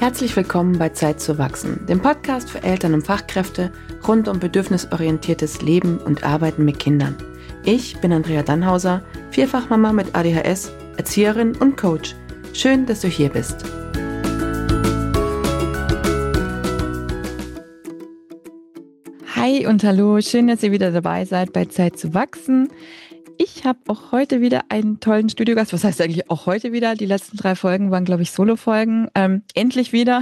Herzlich willkommen bei Zeit zu wachsen, dem Podcast für Eltern und Fachkräfte rund um bedürfnisorientiertes Leben und Arbeiten mit Kindern. Ich bin Andrea Dannhauser, Vierfachmama mit ADHS, Erzieherin und Coach. Schön, dass du hier bist. Hi und hallo, schön, dass ihr wieder dabei seid bei Zeit zu wachsen. Ich habe auch heute wieder einen tollen Studiogast. Was heißt eigentlich auch heute wieder? Die letzten 3 Folgen waren, glaube ich, Solo-Folgen. Endlich wieder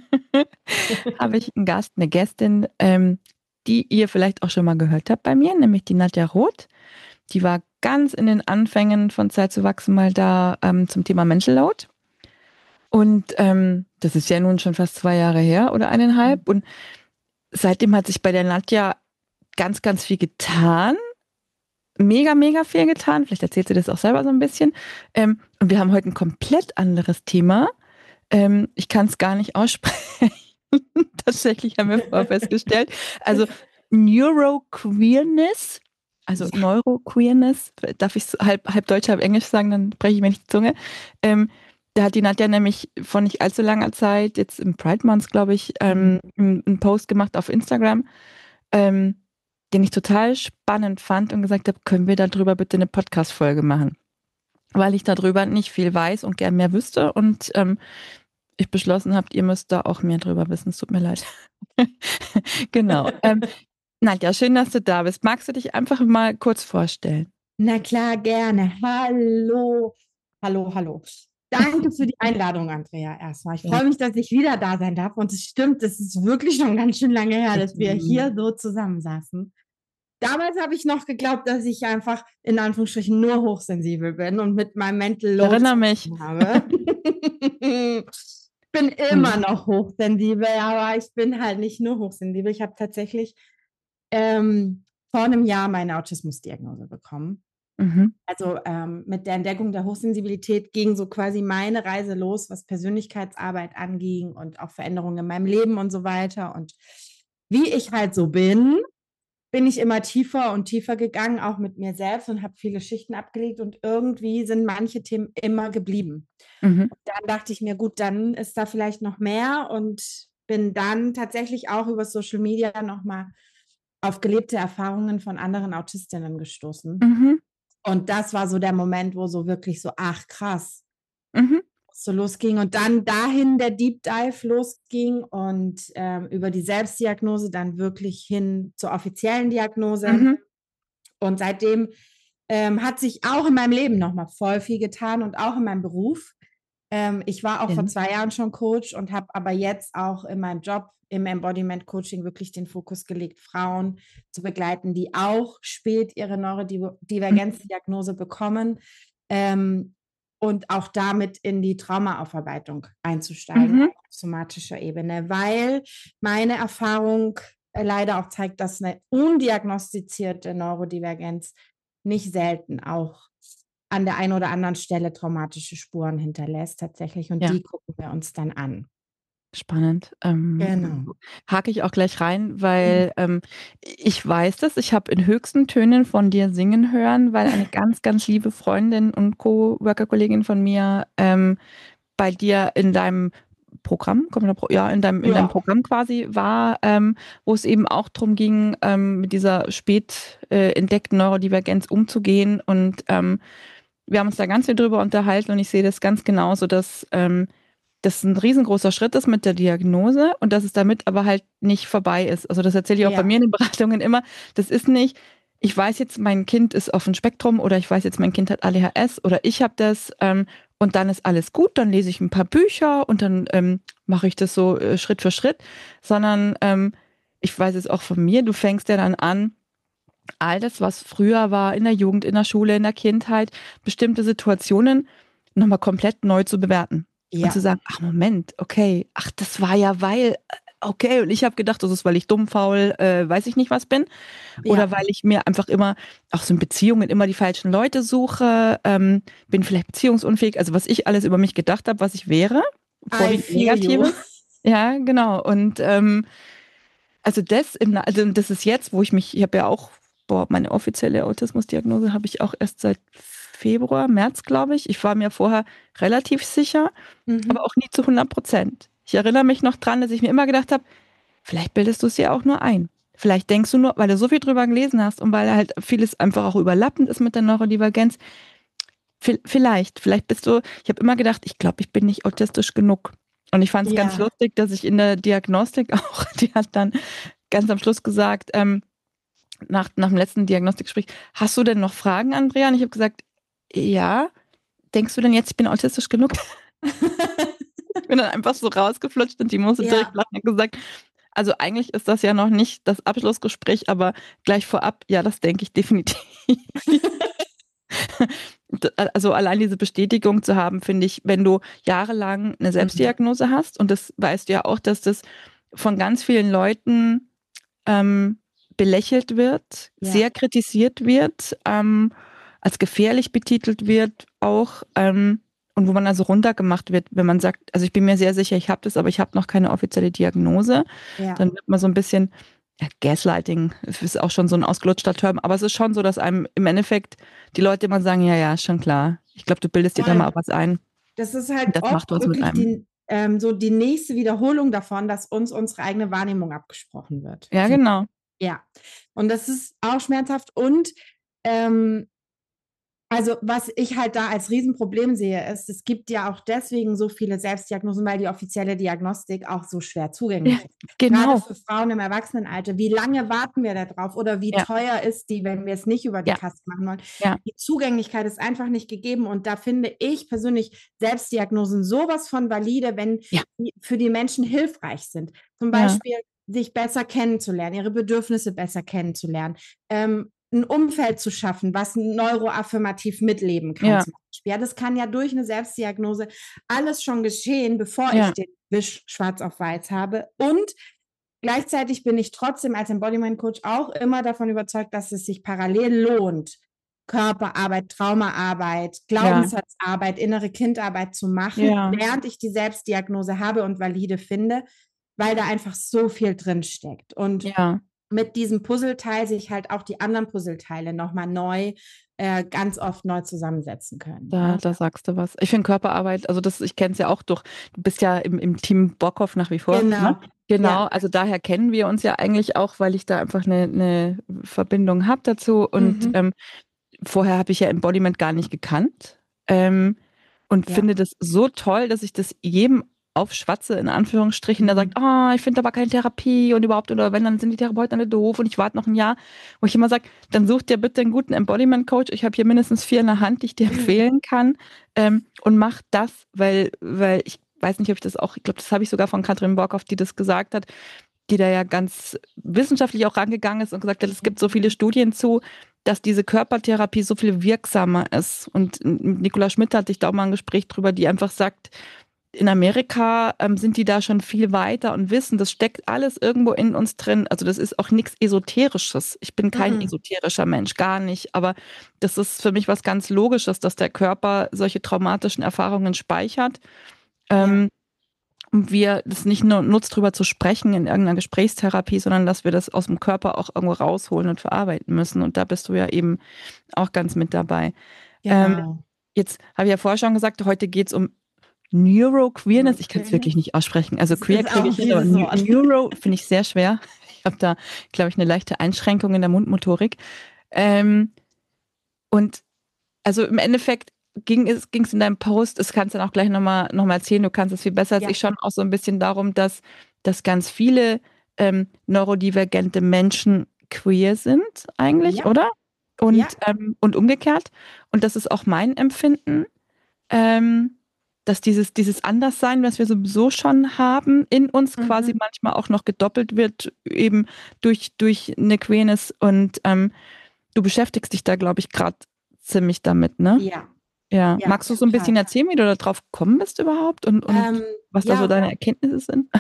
habe ich einen Gast, eine Gästin, die ihr vielleicht auch schon mal gehört habt bei mir, nämlich die Nadja Roth. Die war ganz in den Anfängen von Zeit zu wachsen mal da zum Thema Mental Load. Und das ist ja nun schon fast 2 Jahre her oder 1,5. Und seitdem hat sich bei der Nadja ganz, ganz viel getan. Mega, mega viel getan. Vielleicht erzählt sie das auch selber so ein bisschen. Und wir haben heute ein komplett anderes Thema. Ich kann es gar nicht aussprechen. Tatsächlich haben wir vorher festgestellt. Also Neuroqueerness, also ja. Neuroqueerness, darf ich halb Deutsch, halb Englisch sagen, dann breche ich mir nicht die Zunge. Da hat die Nadja nämlich vor nicht allzu langer Zeit, jetzt im Pride Month, glaube ich, einen Post gemacht auf Instagram, den ich total spannend fand und gesagt habe, können wir darüber bitte eine Podcast-Folge machen? Weil ich darüber nicht viel weiß und gern mehr wüsste und ich beschlossen habe, ihr müsst da auch mehr drüber wissen. Es tut mir leid. Genau. Nadja, schön, dass du da bist. Magst du dich einfach mal kurz vorstellen? Na klar, gerne. Hallo. Hallo. Danke für die Einladung, Andrea, erstmal. Ich freue mich, dass ich wieder da sein darf. Und es stimmt, es ist wirklich schon ganz schön lange her, dass wir hier so zusammensaßen. Damals habe ich noch geglaubt, dass ich einfach in Anführungsstrichen nur hochsensibel bin und mit meinem Mental Load Erinnere mich. habe. Ich bin immer noch hochsensibel, aber ich bin halt nicht nur hochsensibel. Ich habe tatsächlich vor einem Jahr meine Autismusdiagnose bekommen. Also mit der Entdeckung der Hochsensibilität ging so quasi meine Reise los, was Persönlichkeitsarbeit anging und auch Veränderungen in meinem Leben und so weiter. Und wie ich halt so bin ich immer tiefer und tiefer gegangen, auch mit mir selbst und habe viele Schichten abgelegt und irgendwie sind manche Themen immer geblieben. Und dann dachte ich mir, gut, dann ist da vielleicht noch mehr und bin dann tatsächlich auch über Social Media nochmal auf gelebte Erfahrungen von anderen Autistinnen gestoßen. Und das war so der Moment, wo so wirklich so, ach krass, so losging und dann dahin der Deep Dive losging und über die Selbstdiagnose dann wirklich hin zur offiziellen Diagnose. Und seitdem hat sich auch in meinem Leben nochmal voll viel getan und auch in meinem Beruf. Ich war auch vor 2 Jahren schon Coach und habe aber jetzt auch in meinem Job im Embodiment Coaching wirklich den Fokus gelegt, Frauen zu begleiten, die auch spät ihre Neurodivergenzdiagnose bekommen und auch damit in die Traumaaufarbeitung einzusteigen auf somatischer Ebene, weil meine Erfahrung leider auch zeigt, dass eine undiagnostizierte Neurodivergenz nicht selten auch an der einen oder anderen Stelle traumatische Spuren hinterlässt tatsächlich und die gucken wir uns dann an. Spannend. Genau. Hake ich auch gleich rein, weil ich weiß das. Ich habe in höchsten Tönen von dir singen hören, weil eine ganz, ganz liebe Freundin und Coworker-Kollegin von mir bei dir in deinem Programm, in deinem Programm quasi war, wo es eben auch darum ging, mit dieser spät entdeckten Neurodivergenz umzugehen. Und wir haben uns da ganz viel drüber unterhalten und ich sehe das ganz genauso, dass das ein riesengroßer Schritt ist mit der Diagnose und dass es damit aber halt nicht vorbei ist. Also das erzähle ich auch bei mir in den Beratungen immer. Das ist nicht, ich weiß jetzt, mein Kind ist auf dem Spektrum oder ich weiß jetzt, mein Kind hat ADHS oder ich habe das und dann ist alles gut, dann lese ich ein paar Bücher und dann mache ich das so Schritt für Schritt, sondern ich weiß es auch von mir, du fängst ja dann an, all das, was früher war, in der Jugend, in der Schule, in der Kindheit, bestimmte Situationen nochmal komplett neu zu bewerten. Und zu sagen, ach Moment, okay, ach das war ja okay, und ich habe gedacht, das ist, weil ich dumm, faul, weiß ich nicht was bin. Oder weil ich mir einfach immer, auch so in Beziehungen, immer die falschen Leute suche, bin vielleicht beziehungsunfähig, also was ich alles über mich gedacht habe, was ich wäre, vorwiegend Negatives. Ja, genau. Und also das ist jetzt, wo ich habe ja auch, meine offizielle Autismusdiagnose habe ich auch erst seit März, glaube ich. Ich war mir vorher relativ sicher, aber auch nie zu 100%. Ich erinnere mich noch dran, dass ich mir immer gedacht habe, vielleicht bildest du es dir auch nur ein. Vielleicht denkst du nur, weil du so viel drüber gelesen hast und weil halt vieles einfach auch überlappend ist mit der Neurodivergenz. Vielleicht bist du, ich habe immer gedacht, ich glaube, ich bin nicht autistisch genug. Und ich fand es ganz Ja, lustig, dass ich in der Diagnostik auch, die hat dann ganz am Schluss gesagt, nach dem letzten Diagnostikgespräch, hast du denn noch Fragen, Andrea? Und ich habe gesagt, ja. Denkst du denn jetzt, ich bin autistisch genug? Ich bin dann einfach so rausgeflutscht und die musste direkt ja. lachen und gesagt, also eigentlich ist das ja noch nicht das Abschlussgespräch, aber gleich vorab, ja, das denke ich definitiv. Also allein diese Bestätigung zu haben, finde ich, wenn du jahrelang eine Mhm. Selbstdiagnose hast, und das weißt du ja auch, dass das von ganz vielen Leuten ähm, belächelt wird, Ja. sehr kritisiert wird, als gefährlich betitelt wird auch, und wo man also runtergemacht wird, wenn man sagt, also ich bin mir sehr sicher, ich habe das, aber ich habe noch keine offizielle Diagnose, Ja. dann wird man so ein bisschen, ja, Gaslighting ist auch schon so ein ausgelutschter Term, aber es ist schon so, dass einem im Endeffekt die Leute immer sagen, ja, ja, schon klar, ich glaube, du bildest dir da mal Voll. was ein. Das ist halt Und das oft macht was mit wirklich einem. so die nächste Wiederholung davon, dass uns unsere eigene Wahrnehmung abgesprochen wird. Ja, genau. Ja. Und das ist auch schmerzhaft. Und ähm, also, was ich halt da als Riesenproblem sehe, ist, es gibt ja auch deswegen so viele Selbstdiagnosen, weil die offizielle Diagnostik auch so schwer Ja, zugänglich ist. Gerade genau. für Frauen im Erwachsenenalter. Wie lange warten wir da drauf? Oder wie Ja, teuer ist die, wenn wir es nicht über die ja, Kasse machen wollen? ja, Die Zugänglichkeit ist einfach nicht gegeben. Und da finde ich persönlich Selbstdiagnosen sowas von valide, wenn ja, die für die Menschen hilfreich sind. Zum ja, Beispiel sich besser kennenzulernen, ihre Bedürfnisse besser kennenzulernen, ein Umfeld zu schaffen, was neuroaffirmativ mitleben kann ja, zum Beispiel. Ja, das kann ja durch eine Selbstdiagnose alles schon geschehen, bevor ich ja, den Wisch schwarz auf weiß habe. Und gleichzeitig bin ich trotzdem als Embodiment Coach auch immer davon überzeugt, dass es sich parallel lohnt, Körperarbeit, Traumaarbeit, ja, Glaubenssatzarbeit, innere Kindarbeit zu machen, ja, während ich die Selbstdiagnose habe und valide finde, weil da einfach so viel drin steckt. Und ja. mit diesem Puzzleteil sich halt auch die anderen Puzzleteile nochmal neu, ganz oft neu zusammensetzen können. Da, Ja, da sagst du was. Ich finde Körperarbeit, also das, ich kenne es ja auch durch, du bist ja im Team Bockhoff nach wie vor, ne? genau. Genau, Ja. also daher kennen wir uns ja eigentlich auch, weil ich da einfach eine Verbindung habe dazu. Und Mhm. vorher habe ich ja Embodiment gar nicht gekannt. Ähm, und Ja. finde das so toll, dass ich das jedem aufschwatze, in Anführungsstrichen, der sagt, Mhm. ah, ich finde aber keine Therapie und überhaupt, oder wenn, dann sind die Therapeuten alle doof und ich warte noch ein Jahr. Wo ich immer sage, dann such dir bitte einen guten Embodiment-Coach. Ich habe hier mindestens 4 in der Hand, die ich dir empfehlen kann. Und mach das, weil ich weiß nicht, ob ich das auch, ich glaube, das habe ich sogar von Katrin Borkow, die das gesagt hat, die da ja ganz wissenschaftlich auch rangegangen ist und gesagt hat, es gibt so viele Studien zu, dass diese Körpertherapie so viel wirksamer ist. Und Nicola Schmidt hatte ich da auch mal ein Gespräch drüber, die einfach sagt, in Amerika sind die da schon viel weiter und wissen, das steckt alles irgendwo in uns drin. Also das ist auch nichts Esoterisches. Ich bin kein Mhm. esoterischer Mensch, gar nicht. Aber das ist für mich was ganz Logisches, dass der Körper solche traumatischen Erfahrungen speichert. Ja. Ähm, und wir das nicht nur nutzt, drüber zu sprechen in irgendeiner Gesprächstherapie, sondern dass wir das aus dem Körper auch irgendwo rausholen und verarbeiten müssen. Und da bist du ja eben auch ganz mit dabei. Ähm, Genau. jetzt habe ich ja vorher schon gesagt, heute geht es um Neuroqueerness. Ich kann es wirklich Neuroqueerness. nicht aussprechen. Also Das queer ist auch kriege ein ich hin, aber fieses Wort. Neuro finde ich sehr schwer. Ich habe da, glaube ich, eine leichte Einschränkung in der Mundmotorik. Ähm, und also im Endeffekt ging es in deinem Post, das kannst du dann auch gleich noch mal erzählen, du kannst es viel besser als Ja. ich, schon auch so ein bisschen darum, dass ganz viele neurodivergente Menschen queer sind eigentlich, Ja. oder? Ja. Und umgekehrt. Und das ist auch mein Empfinden, ähm, dass dieses Anderssein, was wir sowieso schon haben, in uns quasi Mhm. manchmal auch noch gedoppelt wird, eben durch eine Queerness. Und du beschäftigst dich da, glaube ich, gerade ziemlich damit, ne? Ja. Ja. Ja, Magst du so ein bisschen total. erzählen, wie du da drauf gekommen bist überhaupt und Ähm, was da so ja, deine Erkenntnisse sind?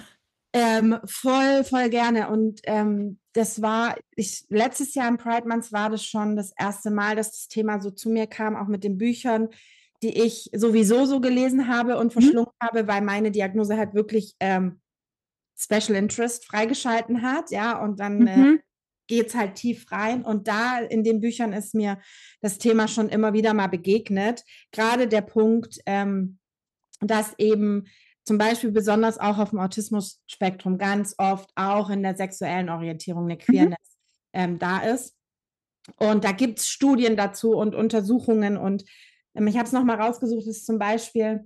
voll, voll gerne. Und das war, letztes Jahr im Pride Month war das schon das erste Mal, dass das Thema so zu mir kam, auch mit den Büchern, die ich sowieso so gelesen habe und Mhm. verschlungen habe, weil meine Diagnose halt wirklich Special Interest freigeschalten hat, ja, und dann Mhm. geht es halt tief rein. Und da in den Büchern ist mir das Thema schon immer wieder mal begegnet. Gerade der Punkt, dass eben zum Beispiel besonders auch auf dem Autismus-Spektrum ganz oft auch in der sexuellen Orientierung eine Queerness da ist. Und da gibt es Studien dazu und Untersuchungen. Und ich habe es nochmal rausgesucht, ist zum Beispiel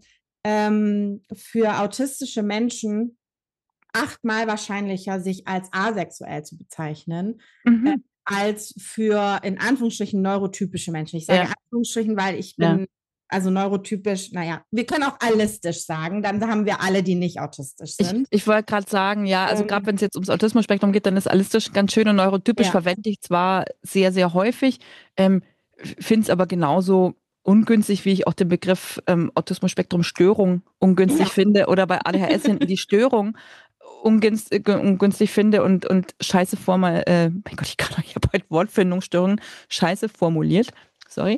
für autistische Menschen 8-mal wahrscheinlicher, sich als asexuell zu bezeichnen, als für, in Anführungsstrichen, neurotypische Menschen. Ich sage Anführungsstrichen, weil ich bin also neurotypisch, naja, wir können auch allistisch sagen, dann haben wir alle, die nicht autistisch sind. Ich wollte gerade sagen, ja, also gerade wenn es jetzt ums Autismus-Spektrum geht, dann ist allistisch ganz schön und neurotypisch verwende ich zwar sehr, sehr häufig, finde es aber genauso ungünstig, wie ich auch den Begriff Autismus-Spektrum-Störung ungünstig finde oder bei ADHS hinten die Störung ungünstig finde und scheiße mein Gott, ich habe halt Wortfindungsstörungen scheiße formuliert, sorry.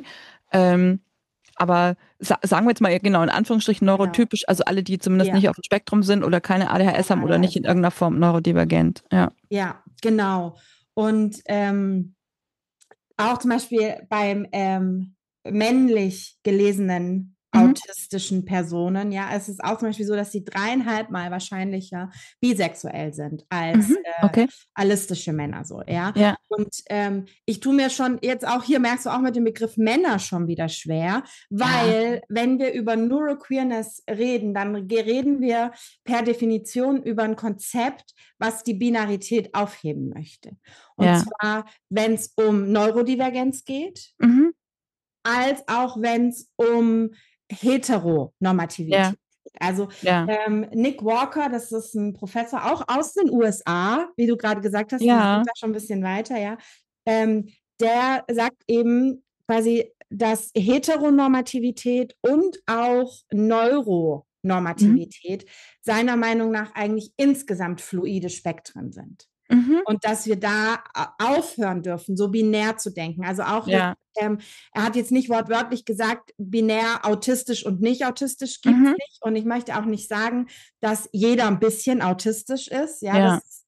Aber sagen wir jetzt mal genau in Anführungsstrichen neurotypisch, also alle, die zumindest nicht auf dem Spektrum sind oder keine ADHS haben oder nicht in irgendeiner Form neurodivergent. Ja, genau. Und auch zum Beispiel beim männlich gelesenen autistischen Personen, ja, es ist auch zum Beispiel so, dass sie 3,5-mal wahrscheinlicher bisexuell sind als allistische Männer, so, ja. Und ich tue mir schon jetzt auch, hier merkst du auch mit dem Begriff Männer schon wieder schwer, weil wenn wir über Neuroqueerness reden, dann reden wir per Definition über ein Konzept, was die Binarität aufheben möchte. Und zwar, wenn es um Neurodivergenz geht, als auch wenn es um Heteronormativität geht. Also Nick Walker, das ist ein Professor auch aus den USA, wie du gerade gesagt hast, die sind da schon ein bisschen weiter, der sagt eben quasi, dass Heteronormativität und auch Neuronormativität seiner Meinung nach eigentlich insgesamt fluide Spektren sind. Und dass wir da aufhören dürfen, so binär zu denken. Also auch, er hat jetzt nicht wortwörtlich gesagt, binär autistisch und nicht autistisch gibt es nicht. Und ich möchte auch nicht sagen, dass jeder ein bisschen autistisch ist. Das ist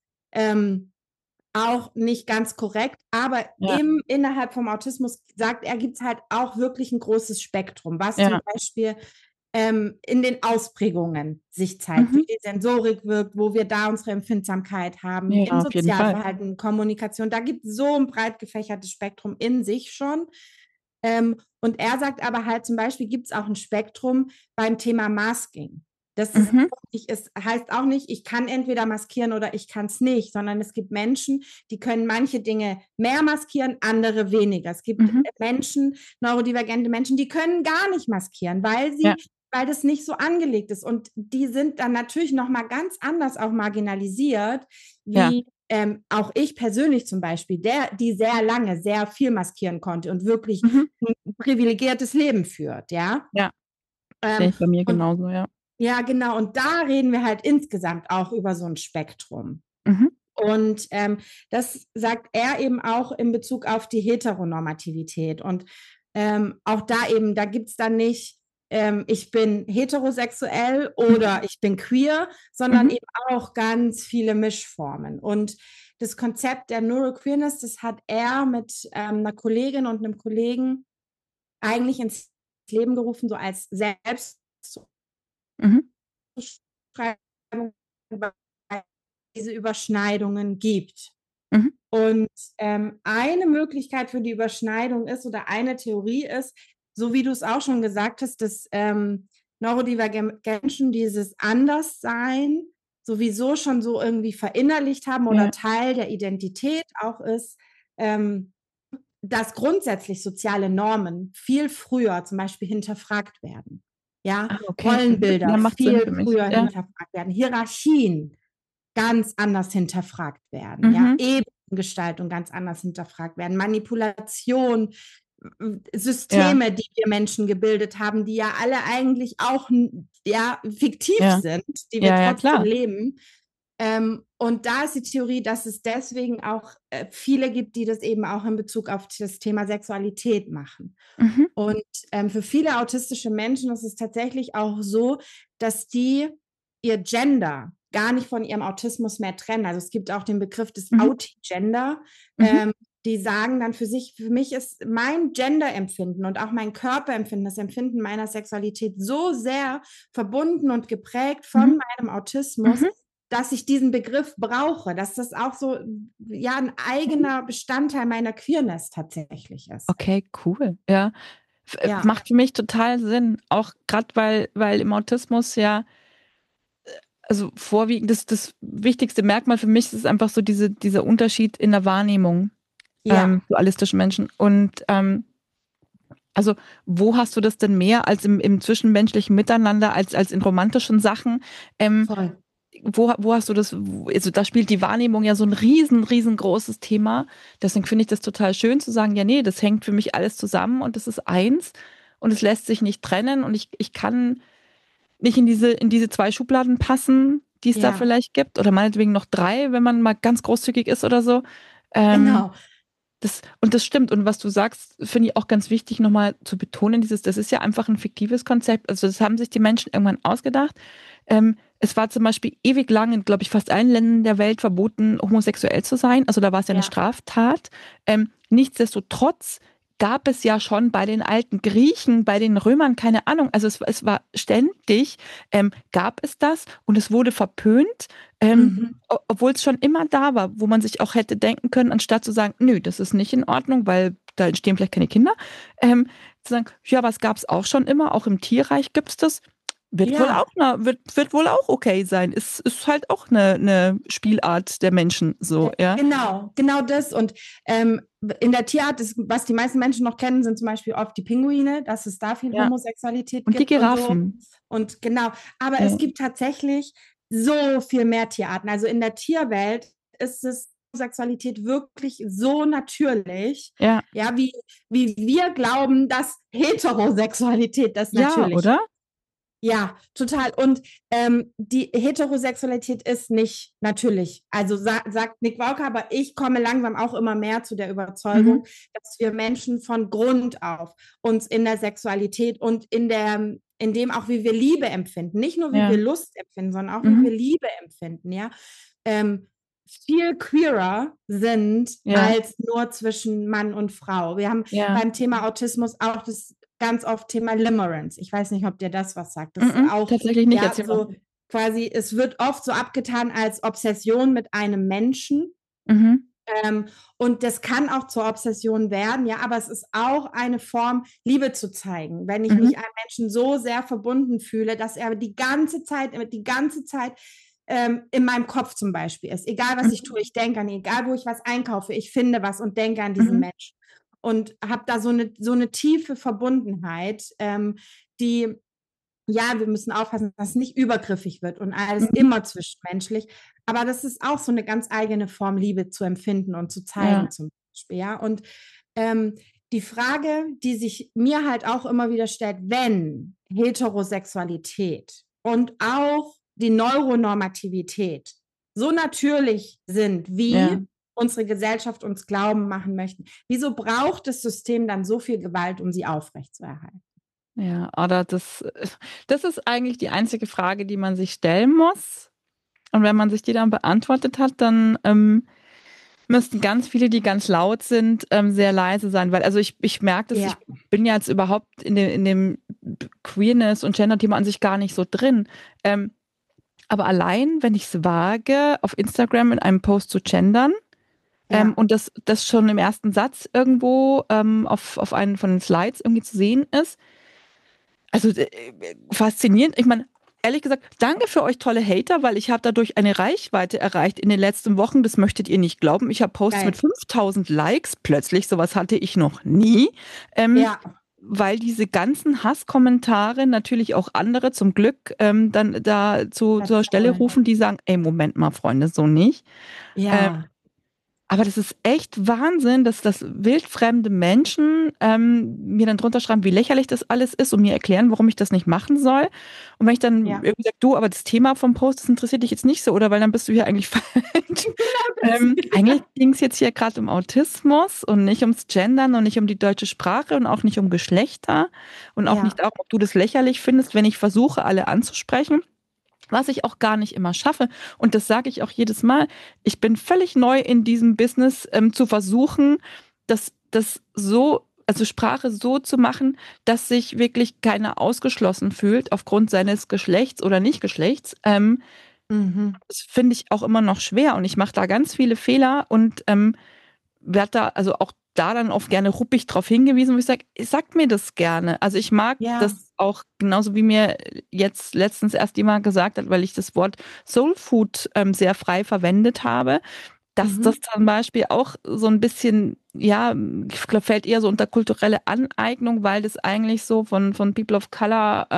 auch nicht ganz korrekt. Aber innerhalb vom Autismus, sagt er, gibt es halt auch wirklich ein großes Spektrum, was zum Beispiel in den Ausprägungen sich zeigt, wie die Sensorik wirkt, wo wir da unsere Empfindsamkeit haben, im Sozialverhalten, Kommunikation. Da gibt es so ein breit gefächertes Spektrum in sich schon. Und er sagt aber halt zum Beispiel, gibt es auch ein Spektrum beim Thema Masking. Das heißt auch nicht, ich kann entweder maskieren oder ich kann es nicht, sondern es gibt Menschen, die können manche Dinge mehr maskieren, andere weniger. Es gibt Menschen, neurodivergente Menschen, die können gar nicht maskieren, weil das nicht so angelegt ist. Und die sind dann natürlich nochmal ganz anders auch marginalisiert, wie auch ich persönlich zum Beispiel, die sehr lange sehr viel maskieren konnte und wirklich ein privilegiertes Leben führt, sehe ich bei mir genauso, Ja, genau. Und da reden wir halt insgesamt auch über so ein Spektrum. Und das sagt er eben auch in Bezug auf die Heteronormativität. Und auch da gibt es dann nicht, ich bin heterosexuell oder ich bin queer, sondern eben auch ganz viele Mischformen. Und das Konzept der Neuroqueerness, das hat er mit einer Kollegin und einem Kollegen eigentlich ins Leben gerufen, so als Selbstbeschreibung, weil es diese Überschneidungen gibt. Und eine Möglichkeit für die Überschneidung ist oder eine Theorie ist, so wie du es auch schon gesagt hast, dass neurodivergente Menschen dieses Anderssein sowieso schon so irgendwie verinnerlicht haben oder Teil der Identität auch ist, dass grundsätzlich soziale Normen viel früher zum Beispiel hinterfragt werden. Rollenbilder viel früher hinterfragt werden, Hierarchien ganz anders hinterfragt werden, Ebengestaltung ganz anders hinterfragt werden, Manipulation, Systeme, die wir Menschen gebildet haben, die ja alle eigentlich auch fiktiv sind, die wir trotzdem leben. Und da ist die Theorie, dass es deswegen auch viele gibt, die das eben auch in Bezug auf das Thema Sexualität machen. Und für viele autistische Menschen ist es tatsächlich auch so, dass die ihr Gender gar nicht von ihrem Autismus mehr trennen. Also es gibt auch den Begriff des Autigender, die sagen dann für mich ist mein Genderempfinden und auch mein Körperempfinden, das Empfinden meiner Sexualität so sehr verbunden und geprägt von Mhm. meinem Autismus, Mhm. dass ich diesen Begriff brauche, dass das auch so ja ein eigener Bestandteil meiner Queerness tatsächlich ist. Okay, cool. Ja. Ja, Macht für mich total Sinn. Auch gerade weil im Autismus ja, also vorwiegend, das wichtigste Merkmal für mich ist einfach so dieser Unterschied in der Wahrnehmung, ja, dualistischen Menschen. Und also wo hast du das denn mehr als im zwischenmenschlichen Miteinander, als in romantischen Sachen? Ähm, voll. wo hast du das, also da spielt die Wahrnehmung ja so ein riesengroßes Thema. Deswegen finde ich das total schön zu sagen, ja, nee, das hängt für mich alles zusammen und das ist eins und es lässt sich nicht trennen und ich kann nicht in diese zwei Schubladen passen, die es da Ja, vielleicht gibt, oder meinetwegen noch drei, wenn man mal ganz großzügig ist oder so. Ähm, genau. und das stimmt. Und was du sagst, finde ich auch ganz wichtig, nochmal zu betonen, das ist ja einfach ein fiktives Konzept. Also das haben sich die Menschen irgendwann ausgedacht. Es war zum Beispiel ewig lang in, glaube ich, fast allen Ländern der Welt verboten, homosexuell zu sein. Also da war es ja eine Ja. Straftat. Nichtsdestotrotz gab es ja schon bei den alten Griechen, bei den Römern, keine Ahnung, also es war ständig, gab es das und es wurde verpönt, Mhm. obwohl es schon immer da war, wo man sich auch hätte denken können, anstatt zu sagen, nö, das ist nicht in Ordnung, weil da entstehen vielleicht keine Kinder, zu sagen, ja, was gab es auch schon immer, auch im Tierreich gibt es das. Ja, Wird wohl auch okay sein. Ist halt auch eine Spielart der Menschen so, ja. genau das. Und in der Tierart, was die meisten Menschen noch kennen, sind zum Beispiel oft die Pinguine, dass es da viel Ja. Homosexualität Und die gibt und so. Giraffen. Und genau, aber Ja. es gibt tatsächlich so viel mehr Tierarten. Also in der Tierwelt ist es Homosexualität wirklich so natürlich, Ja. ja, wie wir glauben, dass Heterosexualität das Ja, natürlich. oder? Ja, total. Und die Heterosexualität ist nicht natürlich. Also sagt Nick Walker, aber ich komme langsam auch immer mehr zu der Mhm. Überzeugung, dass wir Menschen von Grund auf uns in der Sexualität und in dem auch, wie wir Liebe empfinden, nicht nur wie wir Ja. Lust empfinden, sondern auch wie Mhm. wir Liebe empfinden, ja, ähm, viel queerer sind Ja. als nur zwischen Mann und Frau. Wir haben Ja. beim Thema Autismus auch das ganz oft Thema Limerence. Ich weiß nicht, ob dir das was sagt. Das ist Mhm. auch, Tatsächlich nicht. ja, Erzähl mal. so quasi, es wird oft so abgetan als Obsession mit einem Menschen. Mhm. Und das kann auch zur Obsession werden, ja, aber es ist auch eine Form, Liebe zu zeigen. Wenn ich Mhm. mich einem Menschen so sehr verbunden fühle, dass er die ganze Zeit in meinem Kopf zum Beispiel ist. Egal, was ich Mhm. tue, ich denke an ihn. Egal, wo ich was einkaufe, ich finde was und denke an diesen Mhm. Menschen. Und habe da so eine tiefe Verbundenheit, die, ja, wir müssen aufpassen, dass es nicht übergriffig wird und alles Mhm. immer zwischenmenschlich. Aber das ist auch so eine ganz eigene Form, Liebe zu empfinden und zu Ja. zeigen zum Beispiel, ja. Und ähm, die Frage, die sich mir halt auch immer wieder stellt, wenn Heterosexualität und auch die Neuronormativität so natürlich sind, Ja. wie unsere Gesellschaft uns glauben machen möchten, wieso braucht das System dann so viel Gewalt, um sie aufrechtzuerhalten? Ja. Oder das ist eigentlich die einzige Frage, die man sich stellen muss. Und wenn man sich die dann beantwortet hat, dann müssten ganz viele, die ganz laut sind, sehr leise sein. Weil, also ich merke das, ich Ja, bin ja jetzt überhaupt in dem Queerness- und Gender-Thema an sich gar nicht so drin. Aber allein, wenn ich es wage, auf Instagram in einem Post zu gendern, ja, und das schon im ersten Satz irgendwo auf einen von den Slides irgendwie zu sehen ist, also faszinierend. Ich meine, ehrlich gesagt, danke für euch tolle Hater, weil ich habe dadurch eine Reichweite erreicht in den letzten Wochen. Das möchtet ihr nicht glauben. Ich habe Posts mit geil. 5000 Likes plötzlich. Sowas hatte ich noch nie. Ähm, Ja, weil diese ganzen Hasskommentare natürlich auch andere zum Glück dann da zur Stelle verzollen. rufen, die sagen, ey, Moment mal, Freunde, so nicht. Ähm, Ja, aber das ist echt Wahnsinn, dass das wildfremde Menschen mir dann drunter schreiben, wie lächerlich das alles ist und mir erklären, warum ich das nicht machen soll. Und wenn ich dann ja. irgendwie sage, du, aber das Thema vom Post, das interessiert dich jetzt nicht so, oder weil dann bist du hier eigentlich falsch. Eigentlich ging es jetzt hier gerade um Autismus und nicht ums Gendern und nicht um die deutsche Sprache und auch nicht um Geschlechter und auch Ja, nicht darum, ob du das lächerlich findest, wenn ich versuche, alle anzusprechen. was ich auch gar nicht immer schaffe. Und das sage ich auch jedes Mal. Ich bin völlig neu in diesem Business, zu versuchen, das so, also Sprache so zu machen, dass sich wirklich keiner ausgeschlossen fühlt aufgrund seines Geschlechts oder Nicht-Geschlechts. Mhm. Das finde ich auch immer noch schwer und ich mache da ganz viele Fehler und werde da also auch da dann oft gerne ruppig drauf hingewiesen, wo ich sage, sagt mir das gerne. Also ich mag Ja. das auch genauso wie mir jetzt letztens erst jemand gesagt hat, weil ich das Wort Soul Food sehr frei verwendet habe, dass Mhm. das zum Beispiel auch so ein bisschen, ja, ich glaub, fällt eher so unter kulturelle Aneignung, weil das eigentlich so von People of Color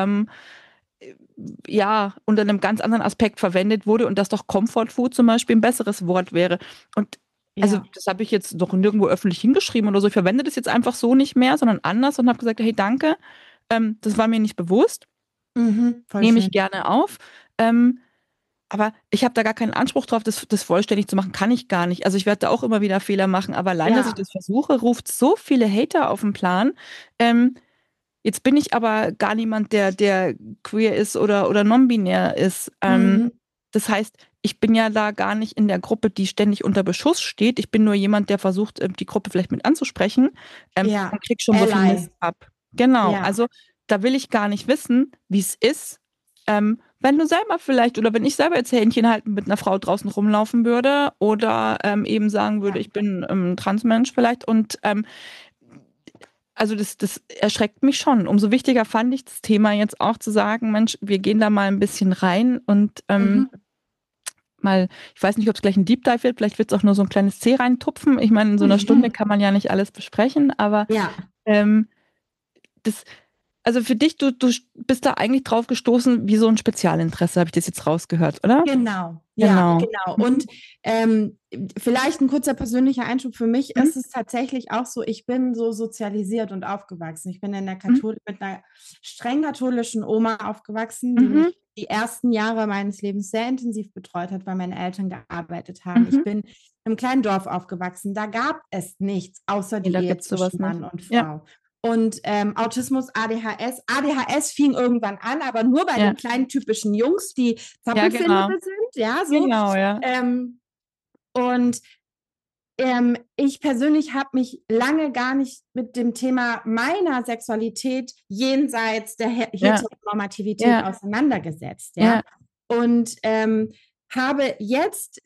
ja, unter einem ganz anderen Aspekt verwendet wurde und dass doch Comfort Food zum Beispiel ein besseres Wort wäre. Und also Ja. das habe ich jetzt doch nirgendwo öffentlich hingeschrieben oder so. Ich verwende das jetzt einfach so nicht mehr, sondern anders und habe gesagt, hey, danke, das war mir nicht bewusst, Mhm. Voll nehme schön. ich gerne auf. Ähm, aber ich habe da gar keinen Anspruch drauf, das vollständig zu machen, kann ich gar nicht. Also ich werde da auch immer wieder Fehler machen, aber allein, dass ich Ja. das versuche, ruft so viele Hater auf den Plan. Ähm, Jetzt bin ich aber gar niemand, der queer ist oder non-binär ist. Mhm. Das heißt, ich bin ja da gar nicht in der Gruppe, die ständig unter Beschuss steht. Ich bin nur jemand, der versucht, die Gruppe vielleicht mit anzusprechen, Ja. und kriegt schon so viel Ally. Mist ab. Genau, Ja. also da will ich gar nicht wissen, wie es ist, wenn du selber vielleicht oder wenn ich selber jetzt Händchen halten mit einer Frau draußen rumlaufen würde oder eben sagen würde, Ja. ich bin Transmensch vielleicht und also das erschreckt mich schon. Umso wichtiger fand ich das Thema jetzt auch zu sagen, Mensch, wir gehen da mal ein bisschen rein und Mhm. mal, ich weiß nicht, ob es gleich ein Deep Dive wird, vielleicht wird es auch nur so ein kleines C reintupfen. Ich meine, in so einer Stunde kann man ja nicht alles besprechen, aber Ja. ähm, das, also für dich, du bist da eigentlich drauf gestoßen, wie so ein Spezialinteresse, habe ich das jetzt rausgehört, oder? Genau, ja, Genau. genau. Und Mhm. vielleicht ein kurzer persönlicher Einschub. Für mich Mhm. ist es tatsächlich auch so, ich bin so sozialisiert und aufgewachsen. Ich bin in der Mhm. mit einer streng katholischen Oma aufgewachsen, die Mhm. mich die ersten Jahre meines Lebens sehr intensiv betreut hat, weil meine Eltern gearbeitet haben. Ich Mhm. bin im kleinen Dorf aufgewachsen. Da gab es nichts außer Nee, die da Ehe gibt's sowas zwischen nicht. Mann und Ja, Frau. Und Autismus, ADHS. ADHS fing irgendwann an, aber nur bei ja, den kleinen typischen Jungs, die ja, genau. Zappelfinere sind, ja, so. Genau, ja. Ähm, und ich persönlich habe mich lange gar nicht mit dem Thema meiner Sexualität jenseits der Ja, Heteronormativität ja, auseinandergesetzt, ja. ja. Und habe jetzt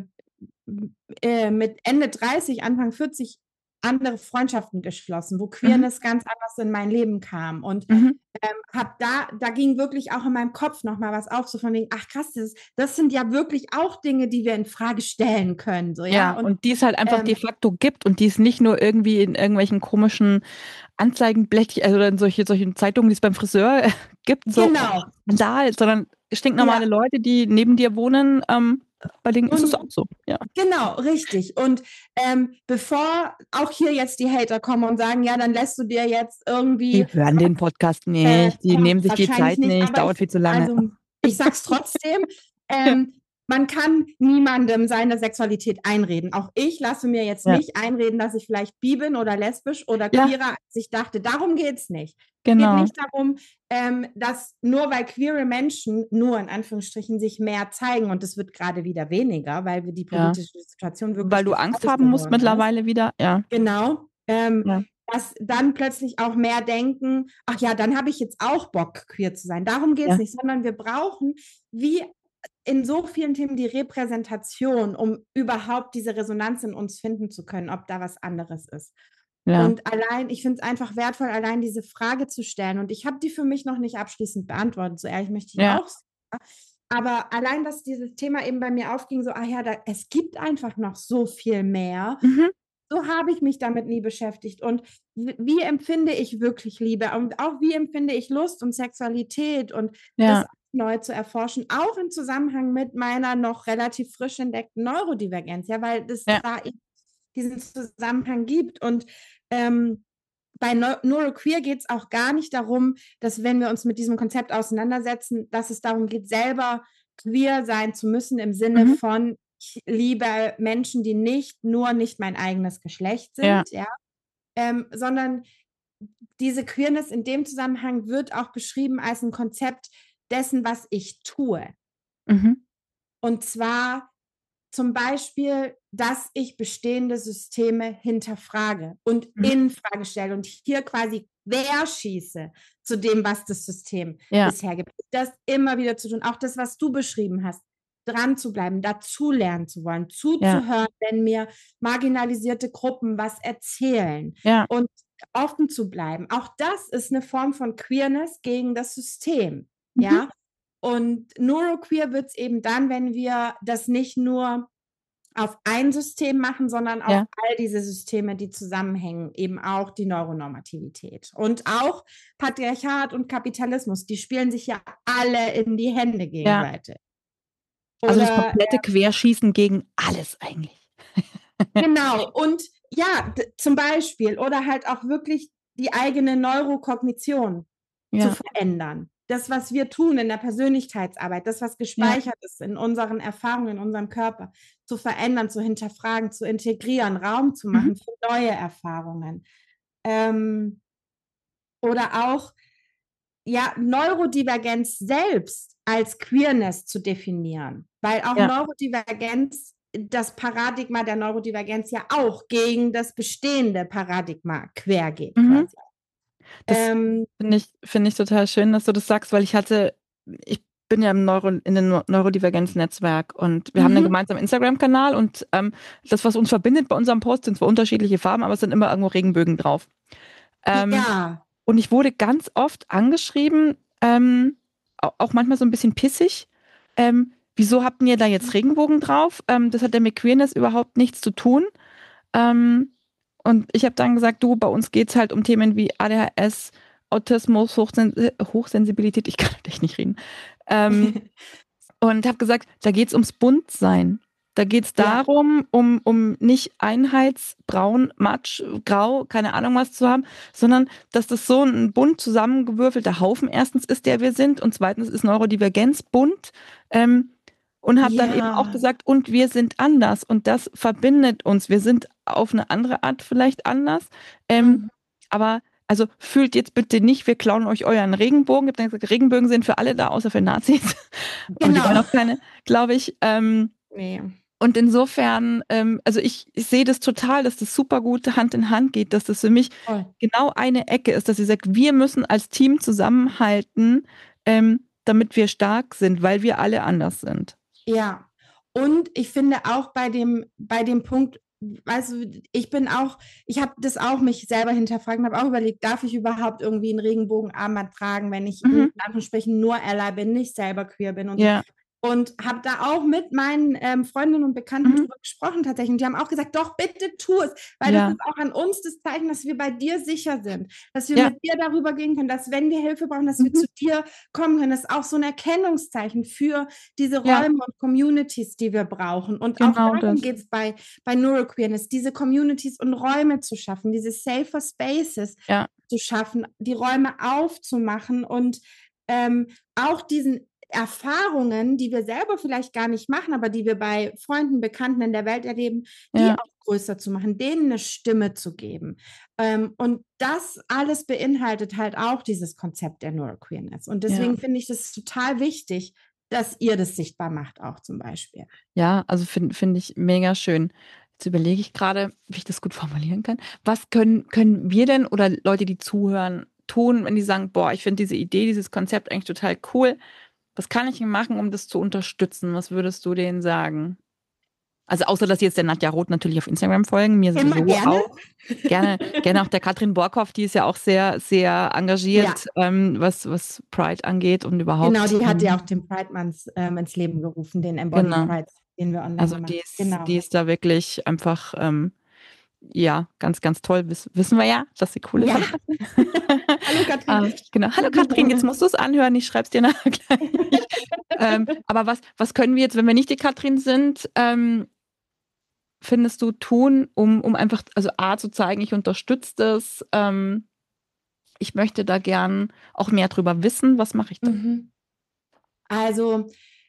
mit Ende 30, Anfang 40 andere Freundschaften geschlossen, wo Mhm. Queerness ganz anders in mein Leben kam. Und Mhm. da ging wirklich auch in meinem Kopf nochmal was auf, so von wegen, ach krass, das sind ja wirklich auch Dinge, die wir in Frage stellen können, so, ja. Ja, Und und die es halt einfach de ähm, facto gibt und die es nicht nur irgendwie in irgendwelchen komischen Anzeigenblättchen, also in solchen Zeitungen, die es beim Friseur gibt, so, oh, genau. Skandal, sondern stinknormale Ja. Leute, die neben dir wohnen, bei denen ist es auch Und so, ja. genau, richtig. Und bevor auch hier jetzt die Hater kommen und sagen, ja, dann lässt du dir jetzt Die irgendwie hören den Podcast nicht, die nehmen sich die wahrscheinlich Zeit nicht, nicht, aber dauert viel zu lange. ich sag's trotzdem, Ja, man kann niemandem seine Sexualität einreden. Auch ich lasse mir jetzt ja, nicht einreden, dass ich vielleicht bi bin oder lesbisch oder ja, queerer, als ich dachte. Darum geht's nicht. Es geht genau. nicht darum, dass nur weil queere Menschen nur in Anführungsstrichen sich mehr zeigen und es wird gerade wieder weniger, weil wir die Ja, politische Situation weil wirklich du Angst gefährlich haben musst geworden ist. mittlerweile wieder, ja, Genau. ja, Dass dann plötzlich auch mehr denken, ach ja, dann habe ich jetzt auch Bock, queer zu sein. Darum geht es ja, nicht, sondern wir brauchen, wie in so vielen Themen, die Repräsentation, um überhaupt diese Resonanz in uns finden zu können, ob da was anderes ist. ja, Und allein, ich finde es einfach wertvoll, allein diese Frage zu stellen. Und ich habe die für mich noch nicht abschließend beantwortet, so ehrlich möchte ich ja, auch sagen. Aber allein, dass dieses Thema eben bei mir aufging, so, ah ja, es gibt einfach noch so viel mehr. mhm. So habe ich mich damit nie beschäftigt. Und wie empfinde ich wirklich Liebe? Und auch wie empfinde ich Lust und Sexualität und das Ja, neu zu erforschen, auch im Zusammenhang mit meiner noch relativ frisch entdeckten Neurodivergenz, ja, weil es ja, da eben diesen Zusammenhang gibt. Und bei Neuroqueer geht es auch gar nicht darum, dass wenn wir uns mit diesem Konzept auseinandersetzen, dass es darum geht, selber queer sein zu müssen im Sinne mhm. von, ich liebe Menschen, die nicht mein eigenes Geschlecht Ja, sind, ja, sondern diese Queerness in dem Zusammenhang wird auch beschrieben als ein Konzept dessen, was ich tue. Mhm. Und zwar zum Beispiel, dass ich bestehende Systeme hinterfrage und Mhm. in Frage stelle und hier quasi querschieße zu dem, was das System Ja. bisher gibt. Das immer wieder zu tun. Auch das, was du beschrieben hast, dran zu bleiben, dazulernen zu wollen, zuzuhören, wenn mir marginalisierte Gruppen was erzählen Ja. und offen zu bleiben. Auch das ist eine Form von Queerness gegen das System. Mhm. Ja. Und neuroqueer wird es eben dann, wenn wir das nicht nur auf ein System machen, sondern auf Ja. all diese Systeme, die zusammenhängen, eben auch die Neuronormativität. Und auch Patriarchat und Kapitalismus, die spielen sich ja alle in die Hände Ja. gegenseitig. Also das Oder komplette Querschießen gegen alles eigentlich. genau, und ja, zum Beispiel, oder halt auch wirklich die eigene Neurokognition zu Ja. verändern. Das, was wir tun in der Persönlichkeitsarbeit, das, was Ja. gespeichert ist in unseren Erfahrungen, in unserem Körper, zu verändern, zu hinterfragen, zu integrieren, Raum zu Mhm. machen für neue Erfahrungen. Oder auch, ja, Neurodivergenz selbst als Queerness zu definieren, weil auch Ja. Neurodivergenz, das Paradigma der Neurodivergenz ja auch gegen das bestehende Paradigma quer geht Mhm. quasi. Das finde ich total schön, dass du das sagst, weil ich bin ja in dem Neurodivergenz-Netzwerk und wir haben einen gemeinsamen Instagram-Kanal und das, was uns verbindet bei unserem Post, sind zwar unterschiedliche Farben, aber es sind immer irgendwo Regenbögen drauf. Ja. Und ich wurde ganz oft angeschrieben, auch manchmal so ein bisschen pissig. Wieso habt ihr da jetzt Regenbogen drauf? Das hat ja mit Queerness überhaupt nichts zu tun. Und ich habe dann gesagt, du, bei uns geht es halt um Themen wie ADHS, Autismus, Hochsensibilität, ich kann echt nicht reden. Und habe gesagt, da geht es ums Buntsein. Da geht es Ja. darum, um nicht einheitsbraun, matsch, grau, keine Ahnung was zu haben, sondern dass das so ein bunt zusammengewürfelter Haufen erstens ist, der wir sind, und zweitens ist Neurodivergenz bunt. Und habe dann eben auch Ja. gesagt, und wir sind anders und das verbindet uns. Wir sind auf eine andere Art vielleicht anders. Aber also fühlt jetzt bitte nicht, wir klauen euch euren Regenbogen. Ich habe dann gesagt, Regenbögen sind für alle da, außer für Nazis. Aber die wollen Genau. auch keine, glaube ich. Nee. Und insofern, also ich sehe das total, dass das super gut Hand in Hand geht, dass das für mich Voll. genau eine Ecke ist, dass sie sagt, wir müssen als Team zusammenhalten, damit wir stark sind, weil wir alle anders sind. Ja. Und ich finde auch bei dem Punkt, weißt du, ich habe das auch mich selber hinterfragt und habe auch überlegt, darf ich überhaupt irgendwie ein Regenbogenarmband tragen, wenn ich in Anführungsstrichen nur Ally bin, nicht selber queer bin und so. Ja. Und habe da auch mit meinen Freundinnen und Bekannten drüber gesprochen tatsächlich. Und die haben auch gesagt, doch, bitte tu es. Weil das ist auch an uns das Zeichen, dass wir bei dir sicher sind. Dass wir mit dir darüber gehen können, dass wenn wir Hilfe brauchen, dass wir zu dir kommen können. Das ist auch so ein Erkennungszeichen für diese Räume und Communities, die wir brauchen. Und Genau auch darum das. geht es bei Neuroqueerness, diese Communities und Räume zu schaffen, diese safer Spaces zu schaffen, die Räume aufzumachen und auch diesen Erfahrungen, die wir selber vielleicht gar nicht machen, aber die wir bei Freunden, Bekannten in der Welt erleben, die auch größer zu machen, denen eine Stimme zu geben. Und das alles beinhaltet halt auch dieses Konzept der Neuroqueerness. Und deswegen finde ich das total wichtig, dass ihr das sichtbar macht, auch zum Beispiel. Ja, also find ich mega schön. Jetzt überlege ich gerade, wie ich das gut formulieren kann. Was können wir denn oder Leute, die zuhören, tun, wenn die sagen, boah, ich finde diese Idee, dieses Konzept eigentlich total cool. Was kann ich denn machen, um das zu unterstützen? Was würdest du denen sagen? Also außer, dass sie jetzt der Nadja Roth natürlich auf Instagram folgen, mir Immer sowieso gerne. auch. Gerne auch der Katrin Borkhoff, die ist ja auch sehr, sehr engagiert, was Pride angeht und überhaupt. Genau, die hat ja auch den Pride Month ins Leben gerufen, den Embodied Pride, den wir online also machen. die ist da wirklich einfach, ja, ganz, ganz toll. Wissen wir ja, dass sie cool ist. Ja. Hallo Katrin. Genau. Hallo Katrin, jetzt musst du es anhören, ich schreibe es dir nachher gleich. Aber was können wir jetzt, wenn wir nicht die Katrin sind, findest du tun, um einfach, also A, zu zeigen, ich unterstütze das, ich möchte da gern auch mehr drüber wissen, was mache ich da? Also,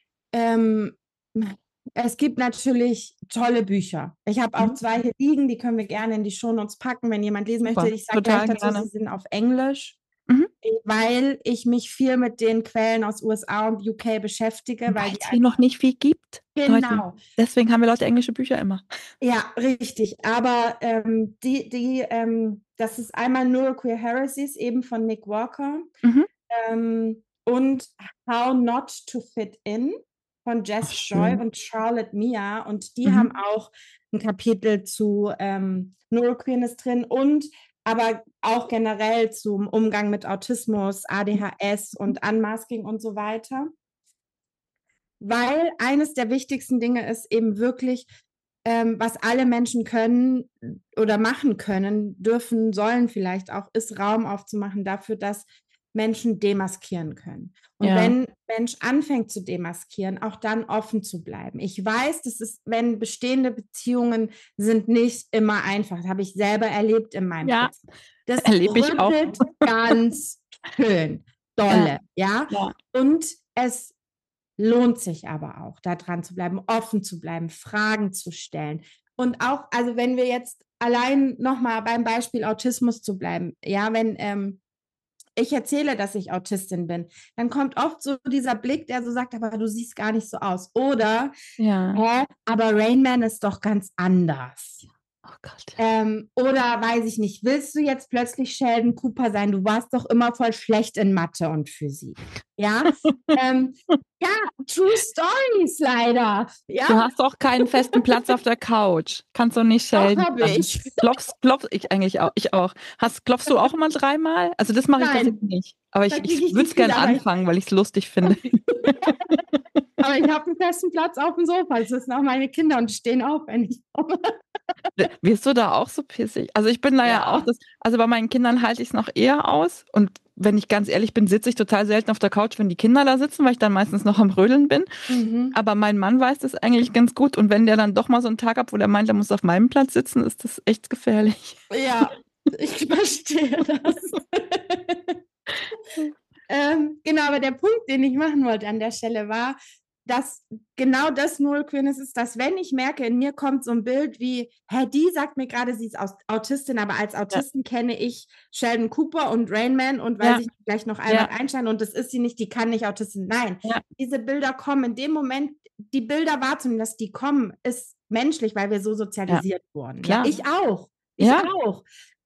es gibt natürlich tolle Bücher. Ich habe auch 2 hier liegen, die können wir gerne in die Shownotes packen, wenn jemand lesen möchte. Ich sage gleich dazu, sie sind auf Englisch. weil ich mich viel mit den Quellen aus USA und UK beschäftige, weil Weil die es hier noch nicht viel gibt, Leute. genau. Deswegen haben wir Leute englische Bücher immer. Ja, richtig. Aber das ist einmal Neuroqueer Heresies, eben von Nick Walker, Mhm. und How Not to Fit In von Ach, Jess Joy schön. und Charlotte Mia. Und die haben Mhm. auch ein Kapitel zu Neuroqueerness drin und aber auch generell zum Umgang mit Autismus, ADHS und Unmasking und so weiter. Weil eines der wichtigsten Dinge ist eben wirklich, was alle Menschen können oder machen können, dürfen, sollen vielleicht auch, ist Raum aufzumachen dafür, dass Menschen demaskieren können. Und Ja. wenn Mensch anfängt zu demaskieren, auch dann offen zu bleiben. Ich weiß, das ist, wenn bestehende Beziehungen sind nicht immer einfach. Das habe ich selber erlebt in meinem Ja, Prozess. Das erlebe ich auch. rüttelt ganz schön, Ja, dolle, ja. ja. Und es lohnt sich aber auch, da dran zu bleiben, offen zu bleiben, Fragen zu stellen. Und auch, also wenn wir jetzt allein nochmal beim Beispiel Autismus zu bleiben, ja, wenn ich erzähle, dass ich Autistin bin, dann kommt oft so dieser Blick, der so sagt, aber du siehst gar nicht so aus. Oder, Ja. aber Rain Man ist doch ganz anders. Oh Gott. Oder weiß ich nicht, willst du jetzt plötzlich Sheldon Cooper sein? Du warst doch immer voll schlecht in Mathe und Physik. Ja, ja, True Stories leider. Ja, Du hast auch keinen festen Platz auf der Couch. Kannst doch nicht doch Sheldon habe sein. ich. Klopfst, ich eigentlich auch. Ich auch. Klopfst du auch immer dreimal? Also das mache ich tatsächlich Nein, nicht. Aber da ich kriege ich würde die es gern Krise, anfangen, weil ich es lustig finde. aber ich habe einen festen Platz auf dem Sofa. Das sind auch meine Kinder und stehen auf, wenn ich komme. Wirst du da auch so pissig? Also ich bin da ja auch, Ja. also bei meinen Kindern halte ich es noch eher aus. Und wenn ich ganz ehrlich bin, sitze ich total selten auf der Couch, wenn die Kinder da sitzen, weil ich dann meistens noch am Rödeln bin. Mhm. Aber mein Mann weiß das eigentlich ganz gut. Und wenn der dann doch mal so einen Tag hat, wo der meint, er muss auf meinem Platz sitzen, ist das echt gefährlich. Ja, ich verstehe das. Genau, aber der Punkt, den ich machen wollte an der Stelle war, dass genau das Neuroqueerness ist, dass wenn ich merke, in mir kommt so ein Bild wie, hä, die sagt mir gerade, sie ist Autistin, aber als Ja, Autistin kenne ich Sheldon Cooper und Rain Man und weiß ja, ich vielleicht noch ja, Albert Einstein und das ist sie nicht, die kann nicht Autistin. Nein, ja, diese Bilder kommen. In dem Moment, die Bilder wahrzunehmen, dass die kommen, ist menschlich, weil wir so ja, sozialisiert wurden. Ja, klar. ich auch. Ich Ja, auch.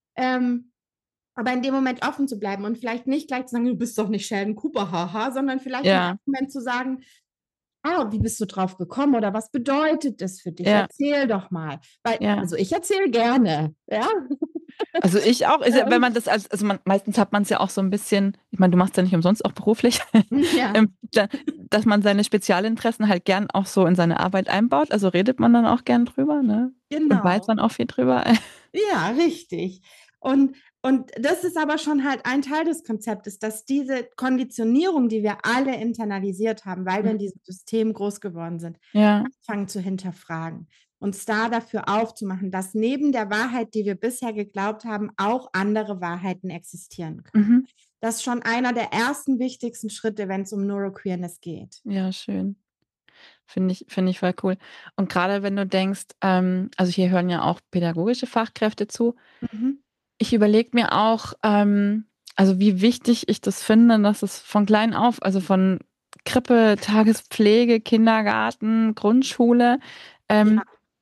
Aber in dem Moment offen zu bleiben und vielleicht nicht gleich zu sagen, du bist doch nicht Sheldon Cooper, haha, sondern vielleicht im ja, ersten Moment zu sagen, wie bist du drauf gekommen oder was bedeutet das für dich? ja, Erzähl doch mal. Weil, ja. also ich erzähle gerne, ja. Also ich auch, wenn man das meistens hat man es ja auch so ein bisschen, ich meine, du machst ja nicht umsonst auch beruflich, Ja, dass man seine Spezialinteressen halt gern auch so in seine Arbeit einbaut. Also redet man dann auch gern drüber, ne? Und weiß genau. man auch viel drüber. Ja, richtig. Und das ist aber schon halt ein Teil des Konzeptes, dass diese Konditionierung, die wir alle internalisiert haben, weil wir in diesem System groß geworden sind, Ja. anfangen zu hinterfragen. Uns da dafür aufzumachen, dass neben der Wahrheit, die wir bisher geglaubt haben, auch andere Wahrheiten existieren können. Mhm. Das ist schon einer der ersten wichtigsten Schritte, wenn es um Neuroqueerness geht. Ja, schön. Finde ich voll cool. Und gerade wenn du denkst, also hier hören ja auch pädagogische Fachkräfte zu. Mhm. Ich überlege mir auch, also wie wichtig ich das finde, dass es von klein auf, also von Krippe, Tagespflege, Kindergarten, Grundschule, Ja, ähm,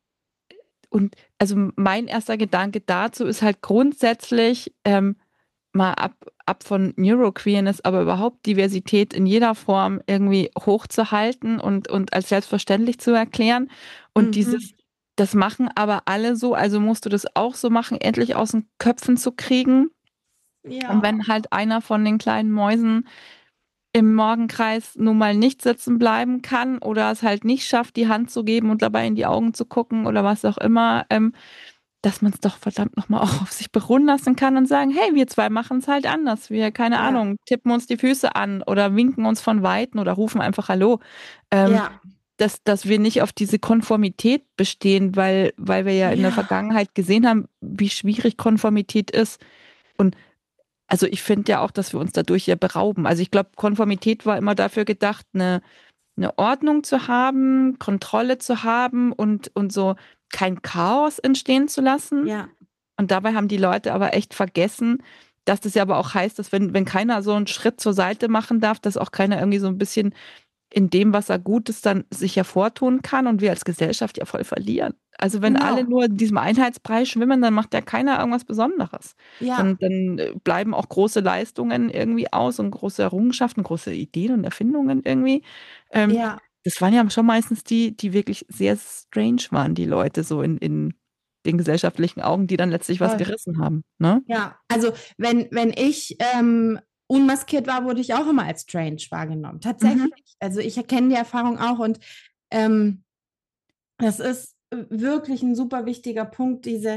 und also mein erster Gedanke dazu ist halt grundsätzlich, mal ab von Neuroqueerness, aber überhaupt Diversität in jeder Form irgendwie hochzuhalten und als selbstverständlich zu erklären. Und mhm. das machen aber alle so, also musst du das auch so machen, endlich aus den Köpfen zu kriegen. Und Ja, wenn halt einer von den kleinen Mäusen im Morgenkreis nun mal nicht sitzen bleiben kann oder es halt nicht schafft, die Hand zu geben und dabei in die Augen zu gucken oder was auch immer, dass man es doch verdammt nochmal auch auf sich beruhen lassen kann und sagen, hey, wir zwei machen es halt anders. Wir, keine ja, Ahnung, tippen uns die Füße an oder winken uns von Weitem oder rufen einfach Hallo. Ähm, ja, dass wir nicht auf diese Konformität bestehen, weil wir ja in der ja, Vergangenheit gesehen haben, wie schwierig Konformität ist. Und also ich finde ja auch, dass wir uns dadurch ja berauben. Also ich glaube, Konformität war immer dafür gedacht, eine Ordnung zu haben, Kontrolle zu haben und so kein Chaos entstehen zu lassen. ja, Und dabei haben die Leute aber echt vergessen, dass das ja aber auch heißt, dass wenn keiner so einen Schritt zur Seite machen darf, dass auch keiner irgendwie so ein bisschen in dem, was er gut ist, dann sich hervortun kann und wir als Gesellschaft ja voll verlieren. Also wenn alle Genau. nur in diesem Einheitsbrei schwimmen, dann macht ja keiner irgendwas Besonderes. Ja, Dann bleiben auch große Leistungen irgendwie aus und große Errungenschaften, große Ideen und Erfindungen irgendwie. Ähm, ja, Das waren ja schon meistens die wirklich sehr strange waren, die Leute so in den gesellschaftlichen Augen, die dann letztlich was voll. gerissen haben, ne? Ja, also wenn ich unmaskiert war, wurde ich auch immer als strange wahrgenommen. Mhm. Tatsächlich. Also ich erkenne die Erfahrung auch und ähm, das ist wirklich ein super wichtiger Punkt, diese,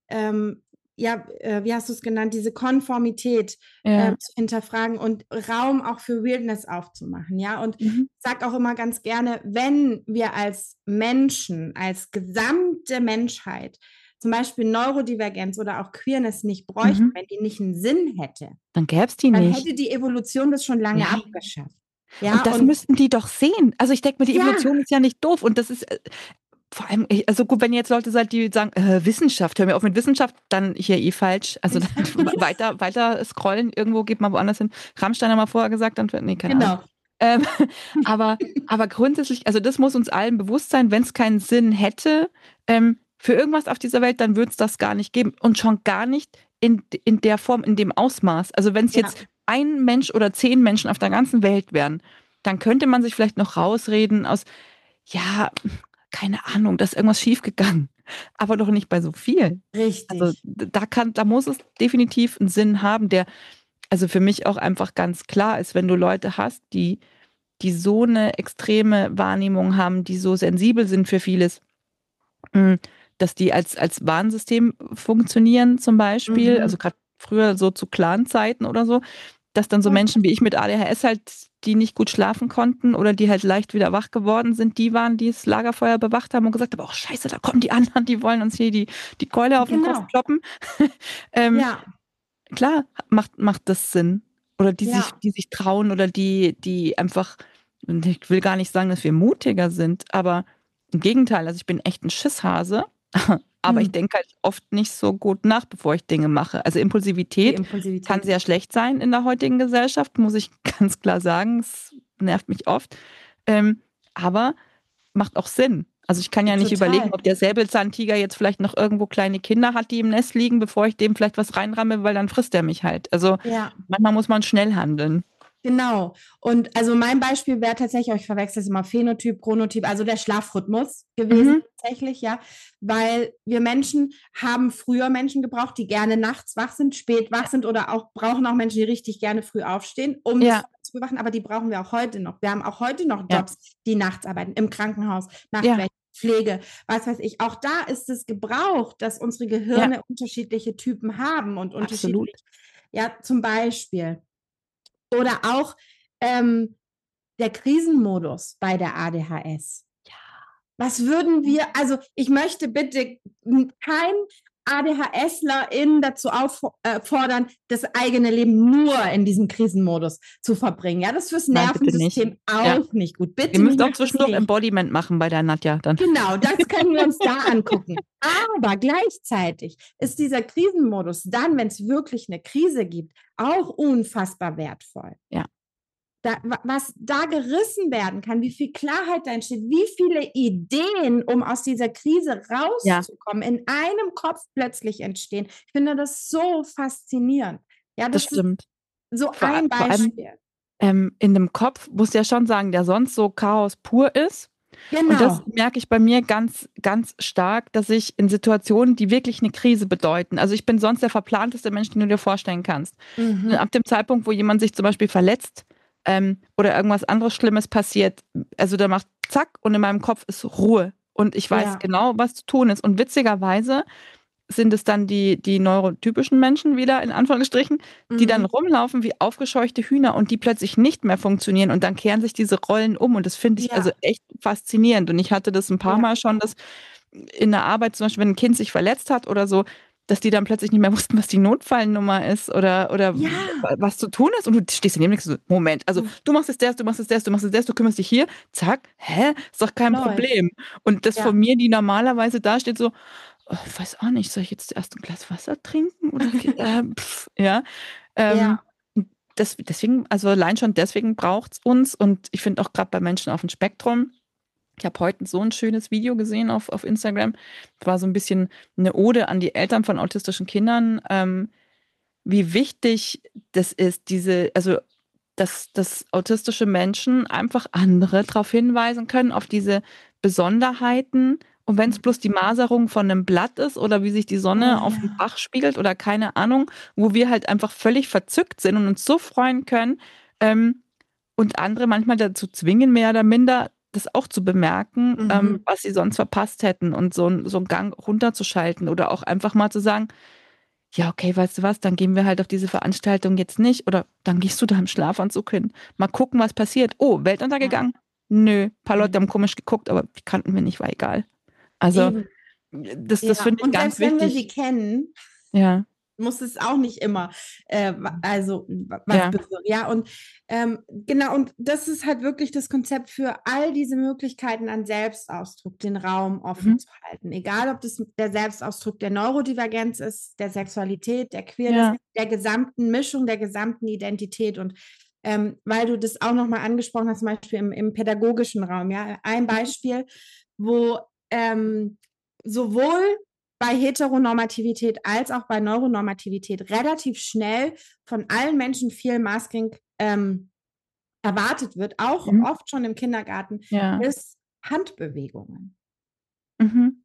ja, wie hast du es genannt, diese Konformität Ja. zu hinterfragen und Raum auch für Weirdness aufzumachen, ja. Und Mhm. ich sage auch immer ganz gerne, wenn wir als Menschen, als gesamte Menschheit zum Beispiel Neurodivergenz oder auch Queerness nicht bräuchten, Mhm. wenn die nicht einen Sinn hätte, Dann gäbe es die dann nicht. hätte die Evolution das schon lange Ja. abgeschafft. Und Ja, das und müssten die doch sehen. Also ich denke mir, die ja, Evolution ist ja nicht doof. Und das ist vor allem, also gut, wenn jetzt Leute seid, die sagen, Wissenschaft, hör mir auf mit Wissenschaft, dann hier falsch. Also dann weiter scrollen, irgendwo geht man woanders hin. Rammstein haben wir vorher gesagt, dann, nee, keine Ahnung. genau, Ähm, aber grundsätzlich, also das muss uns allen bewusst sein, wenn es keinen Sinn hätte, für irgendwas auf dieser Welt, dann würde es das gar nicht geben. Und schon gar nicht in der Form, in dem Ausmaß. Also wenn es ja, jetzt ein Mensch oder 10 Menschen auf der ganzen Welt wären, dann könnte man sich vielleicht noch rausreden aus, ja, keine Ahnung, da ist irgendwas schiefgegangen. Aber doch nicht bei so vielen. Also richtig. da muss es definitiv einen Sinn haben, der also für mich auch einfach ganz klar ist, wenn du Leute hast, die so eine extreme Wahrnehmung haben, die so sensibel sind für vieles, mh, dass die als Warnsystem funktionieren zum Beispiel, also Mhm. gerade früher so zu Clan-Zeiten oder so, dass dann so Voll. Menschen wie ich mit ADHS halt, die nicht gut schlafen konnten oder die halt leicht wieder wach geworden sind, die waren, die das Lagerfeuer bewacht haben und gesagt haben, oh Scheiße, da kommen die anderen, die wollen uns hier die Keule auf den Kopf Genau. kloppen. ähm, Ja, klar, macht das Sinn. Oder ja, die sich trauen oder die einfach, und ich will gar nicht sagen, dass wir mutiger sind, aber im Gegenteil, also ich bin echt ein Schisshase, aber ich hm. denke halt oft nicht so gut nach, bevor ich Dinge mache. Also Die Impulsivität kann Impulsivität. sehr schlecht sein in der heutigen Gesellschaft, muss ich ganz klar sagen. Es nervt mich oft. Ähm, aber macht auch Sinn. Also ich kann ja nicht überlegen, Total. ob der Säbelzahntiger jetzt vielleicht noch irgendwo kleine Kinder hat, die im Nest liegen, bevor ich dem vielleicht was reinramme, weil dann frisst er mich halt. Also Ja, manchmal muss man schnell handeln. genau. Und also mein Beispiel wäre tatsächlich, ich verwechsel es immer, Phänotyp, Chronotyp, also der Schlafrhythmus gewesen Mhm. tatsächlich, ja. Weil wir Menschen haben früher Menschen gebraucht, die gerne nachts wach sind, spät wach sind oder auch brauchen auch Menschen, die richtig gerne früh aufstehen, um das Ja, Feuer zu bewachen, aber die brauchen wir auch heute noch. Wir haben auch heute noch ja, Jobs, die nachts arbeiten, im Krankenhaus, ja, Nachtwächter, Pflege, was weiß ich. Auch da ist es gebraucht, dass unsere ja, Gehirne unterschiedliche Typen haben und absolut. unterschiedlich, ja, zum Beispiel. Oder auch ähm, der Krisenmodus bei der ADHS. Was würden wir, also ich möchte bitte kein ADHSlerInnen dazu auffordern, das eigene Leben nur in diesem Krisenmodus zu verbringen. Ja, das ist fürs Nein, bitte nicht. Nervensystem Ja. auch nicht gut. Ihr Bitte müsst auch macht das zwischendurch nicht. Embodiment machen bei der Nadja dann. Genau, das können wir uns da angucken. Aber gleichzeitig ist dieser Krisenmodus dann, wenn es wirklich eine Krise gibt, auch unfassbar wertvoll. Ja, Was da gerissen werden kann, wie viel Klarheit da entsteht, wie viele Ideen, um aus dieser Krise ja, rauszukommen, in einem Kopf plötzlich entstehen. Ich finde das so faszinierend. Ja, das das ist stimmt. so Vor, ein vor allem Beispiel. in dem Kopf, muss ja schon sagen, der sonst so Chaos pur ist. Und das Genau. merke ich bei mir ganz, ganz stark, dass ich in Situationen, die wirklich eine Krise bedeuten, also ich bin sonst der verplanteste Mensch, den du dir vorstellen kannst. Und Mhm. ab dem Zeitpunkt, wo jemand sich zum Beispiel verletzt, oder irgendwas anderes Schlimmes passiert, also da macht zack und in meinem Kopf ist Ruhe. Und ich weiß Ja. genau, was zu tun ist. Und witzigerweise sind es dann die neurotypischen Menschen wieder, in Anführungsstrichen, die dann Mhm. rumlaufen wie aufgescheuchte Hühner und die plötzlich nicht mehr funktionieren und dann kehren sich diese Rollen um und das finde ich also Ja. echt faszinierend und ich hatte das ein paar Ja. Mal schon, dass in der Arbeit zum Beispiel, wenn ein Kind sich verletzt hat oder so, dass die dann plötzlich nicht mehr wussten, was die Notfallnummer ist oder Ja. was zu tun ist und du stehst daneben und denkst so, Moment, also du machst jetzt das, du machst jetzt das, du machst jetzt das, du kümmerst dich hier, zack, hä, ist doch kein Läuft. Problem. Und das von Ja. mir, die normalerweise da steht so, ich weiß auch nicht, soll ich jetzt erst ein Glas Wasser trinken oder ja. Ja, Ähm, deswegen, also allein schon deswegen braucht es uns und ich finde auch gerade bei Menschen auf dem Spektrum, ich habe heute so ein schönes Video gesehen auf Instagram, das war so ein bisschen eine Ode an die Eltern von autistischen Kindern, wie wichtig das ist, also dass autistische Menschen einfach andere darauf hinweisen können, auf diese Besonderheiten. Und wenn es bloß die Maserung von einem Blatt ist oder wie sich die oh Sonne auf dem ja. Bach spiegelt oder keine Ahnung, wo wir halt einfach völlig verzückt sind und uns so freuen können, ähm, und andere manchmal dazu zwingen, mehr oder minder das auch zu bemerken, Mhm. was sie sonst verpasst hätten und so einen Gang runterzuschalten oder auch einfach mal zu sagen, ja, okay, weißt du was, dann gehen wir halt auf diese Veranstaltung jetzt nicht oder dann gehst du da im Schlafanzug hin. Mal gucken, was passiert. Oh, Ja, Weltuntergegangen? Nö, ein paar Leute mhm. haben komisch geguckt, aber die kannten wir nicht, war egal. Also, Eben. das Ja, finde ich und ganz selbst wenn wir sie wichtig. kennen, Ja, muss es auch nicht immer, also was ja, bewirken. Ja, und genau, und das ist halt wirklich das Konzept für all diese Möglichkeiten an Selbstausdruck, den Raum offen mhm. zu halten. Egal, ob das der Selbstausdruck der Neurodivergenz ist, der Sexualität, der Queerness, Ja, der gesamten Mischung, der gesamten Identität. Und weil du das auch nochmal angesprochen hast, zum Beispiel im pädagogischen Raum, ja, ein Beispiel, wo sowohl bei Heteronormativität als auch bei Neuronormativität relativ schnell von allen Menschen viel Masking erwartet wird, auch mhm. oft schon im Kindergarten, Ja, ist Handbewegungen. mhm.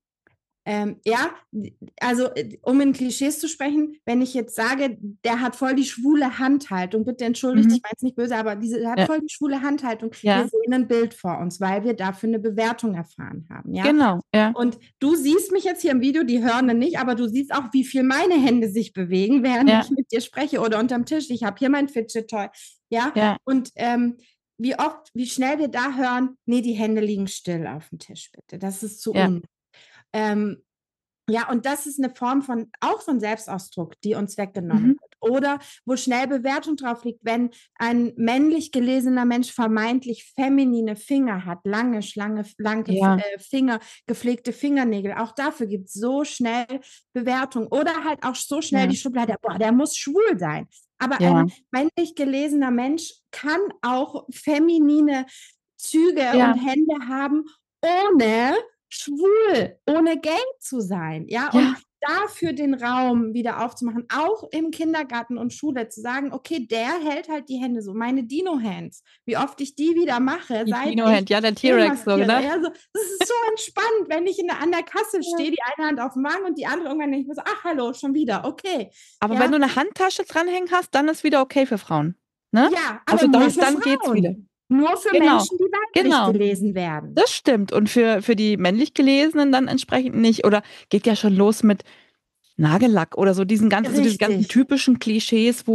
Ja, also um in Klischees zu sprechen, wenn ich jetzt sage, der hat voll die schwule Handhaltung, bitte entschuldigt, Mhm. ich meine es nicht böse, aber der hat Ja, voll die schwule Handhaltung. Wir ja, sehen ein Bild vor uns, weil wir dafür eine Bewertung erfahren haben, ja. genau, ja, Und du siehst mich jetzt hier im Video, die Hörenden nicht, aber du siehst auch, wie viel meine Hände sich bewegen, während ja, ich mit dir spreche oder unterm Tisch. Ich habe hier mein Fidget Toy, ja. ja, Und wie oft, wie schnell wir da hören, nee, die Hände liegen still auf dem Tisch, bitte. Das ist zu ja, ähm, ja, und das ist eine Form von auch von Selbstausdruck, die uns weggenommen mhm. wird. Oder wo schnell Bewertung drauf liegt, wenn ein männlich gelesener Mensch vermeintlich feminine Finger hat, lange, lange Ja, Finger, gepflegte Fingernägel. Auch dafür gibt es so schnell Bewertung. Oder halt auch so schnell ja, die Schublade, boah, der muss schwul sein. Aber ja, ein männlich gelesener Mensch kann auch feminine Züge und ja, Hände haben, ohne schwul, ohne gay zu sein, ja, und ja, dafür den Raum wieder aufzumachen, auch im Kindergarten und Schule zu sagen, okay, der hält halt die Hände so, meine Dino-Hands, wie oft ich die wieder mache, die seit ich Dino-Hand, ja, der T-Rex, so, demaskiere. ne? Ja, so, das ist so entspannt, wenn ich an der Kasse Ja. stehe, die eine Hand auf dem Wagen und die andere irgendwann denke ich mir so, ach, hallo, schon wieder, okay, Aber wenn ja, du eine Handtasche dranhängen hast, dann ist wieder okay für Frauen, ne? ja, aber Also nur dann, für dann geht's wieder. Frauen, nur für Genau, Menschen, die weiblich genau. gelesen werden. Das stimmt. Und für die männlich Gelesenen dann entsprechend nicht. Oder geht ja schon los mit Nagellack oder so diese ganzen Richtig. typischen Klischees,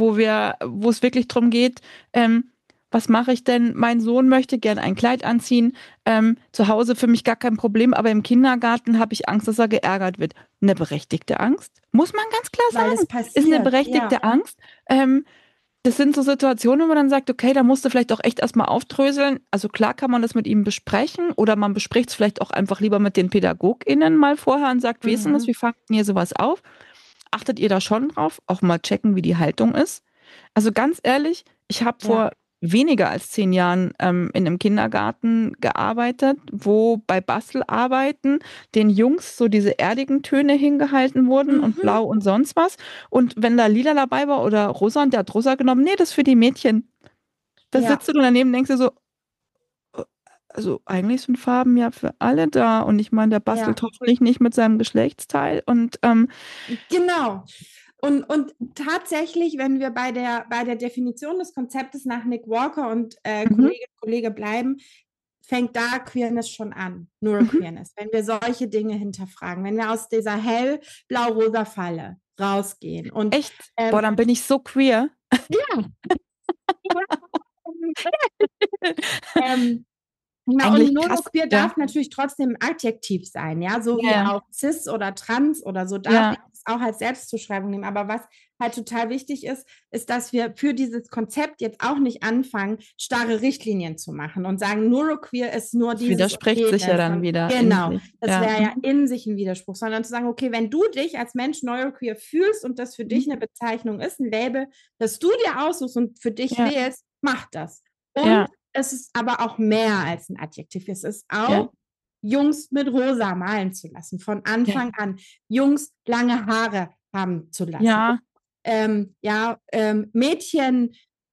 wo es wirklich drum geht, was mache ich denn? Mein Sohn möchte gern ein Kleid anziehen. Zu Hause für mich gar kein Problem, aber im Kindergarten habe ich Angst, dass er geärgert wird. Eine berechtigte Angst, muss man ganz klar Weil es sagen. Ist eine passiert, ja. berechtigte Angst. Das sind so Situationen, wo man dann sagt, okay, da musst du vielleicht auch echt erstmal aufdröseln. Also klar kann man das mit ihm besprechen oder man bespricht es vielleicht auch einfach lieber mit den PädagogInnen mal vorher und sagt, wie ist denn das, Mhm. wie fangt ihr sowas auf? Achtet ihr da schon drauf? Auch mal checken, wie die Haltung ist. Also ganz ehrlich, ich habe Ja. vor weniger als 10 Jahren in einem Kindergarten gearbeitet, wo bei Bastelarbeiten den Jungs so diese erdigen Töne hingehalten wurden und Mhm. blau und sonst was. Und wenn da lila dabei war oder rosa und der hat rosa genommen, nee, das ist für die Mädchen. Da Ja, sitzt du daneben und denkst dir so, also eigentlich sind Farben ja für alle da. Und ich meine, der bastelt ja, hoffentlich nicht mit seinem Geschlechtsteil. Und genau. Und tatsächlich, wenn wir bei der Definition des Konzeptes nach Nick Walker und mhm, Kollege bleiben, fängt da Queerness schon an, mhm. Neuroqueerness. Wenn wir solche Dinge hinterfragen, wenn wir aus dieser hell-blau-rosa Falle rausgehen und Echt? Boah, ähm, dann bin ich so queer. ja, ähm, na, und Eigentlich krass. Neuroqueer Ja, darf natürlich trotzdem ein Adjektiv sein, ja, so ja, wie ja, auch cis oder trans oder so darf ja, es auch als Selbstzuschreibung nehmen. Aber was halt total wichtig ist, ist, dass wir für dieses Konzept jetzt auch nicht anfangen, starre Richtlinien zu machen und sagen, neuroqueer ist nur Das dieses und widerspricht sich ja jenes. dann Und wieder in genau, sich. das Ja. wäre ja in sich ein Widerspruch, sondern zu sagen, okay, wenn du dich als Mensch neuroqueer fühlst und das für dich eine Bezeichnung ist, ein Label, das du dir aussuchst und für dich Ja. wählst, mach das. Und Ja. es ist aber auch mehr als ein Adjektiv. Es ist auch Ja. Jungs mit rosa malen zu lassen, von Anfang an. Jungs lange Haare haben zu lassen. Ja. Mädchen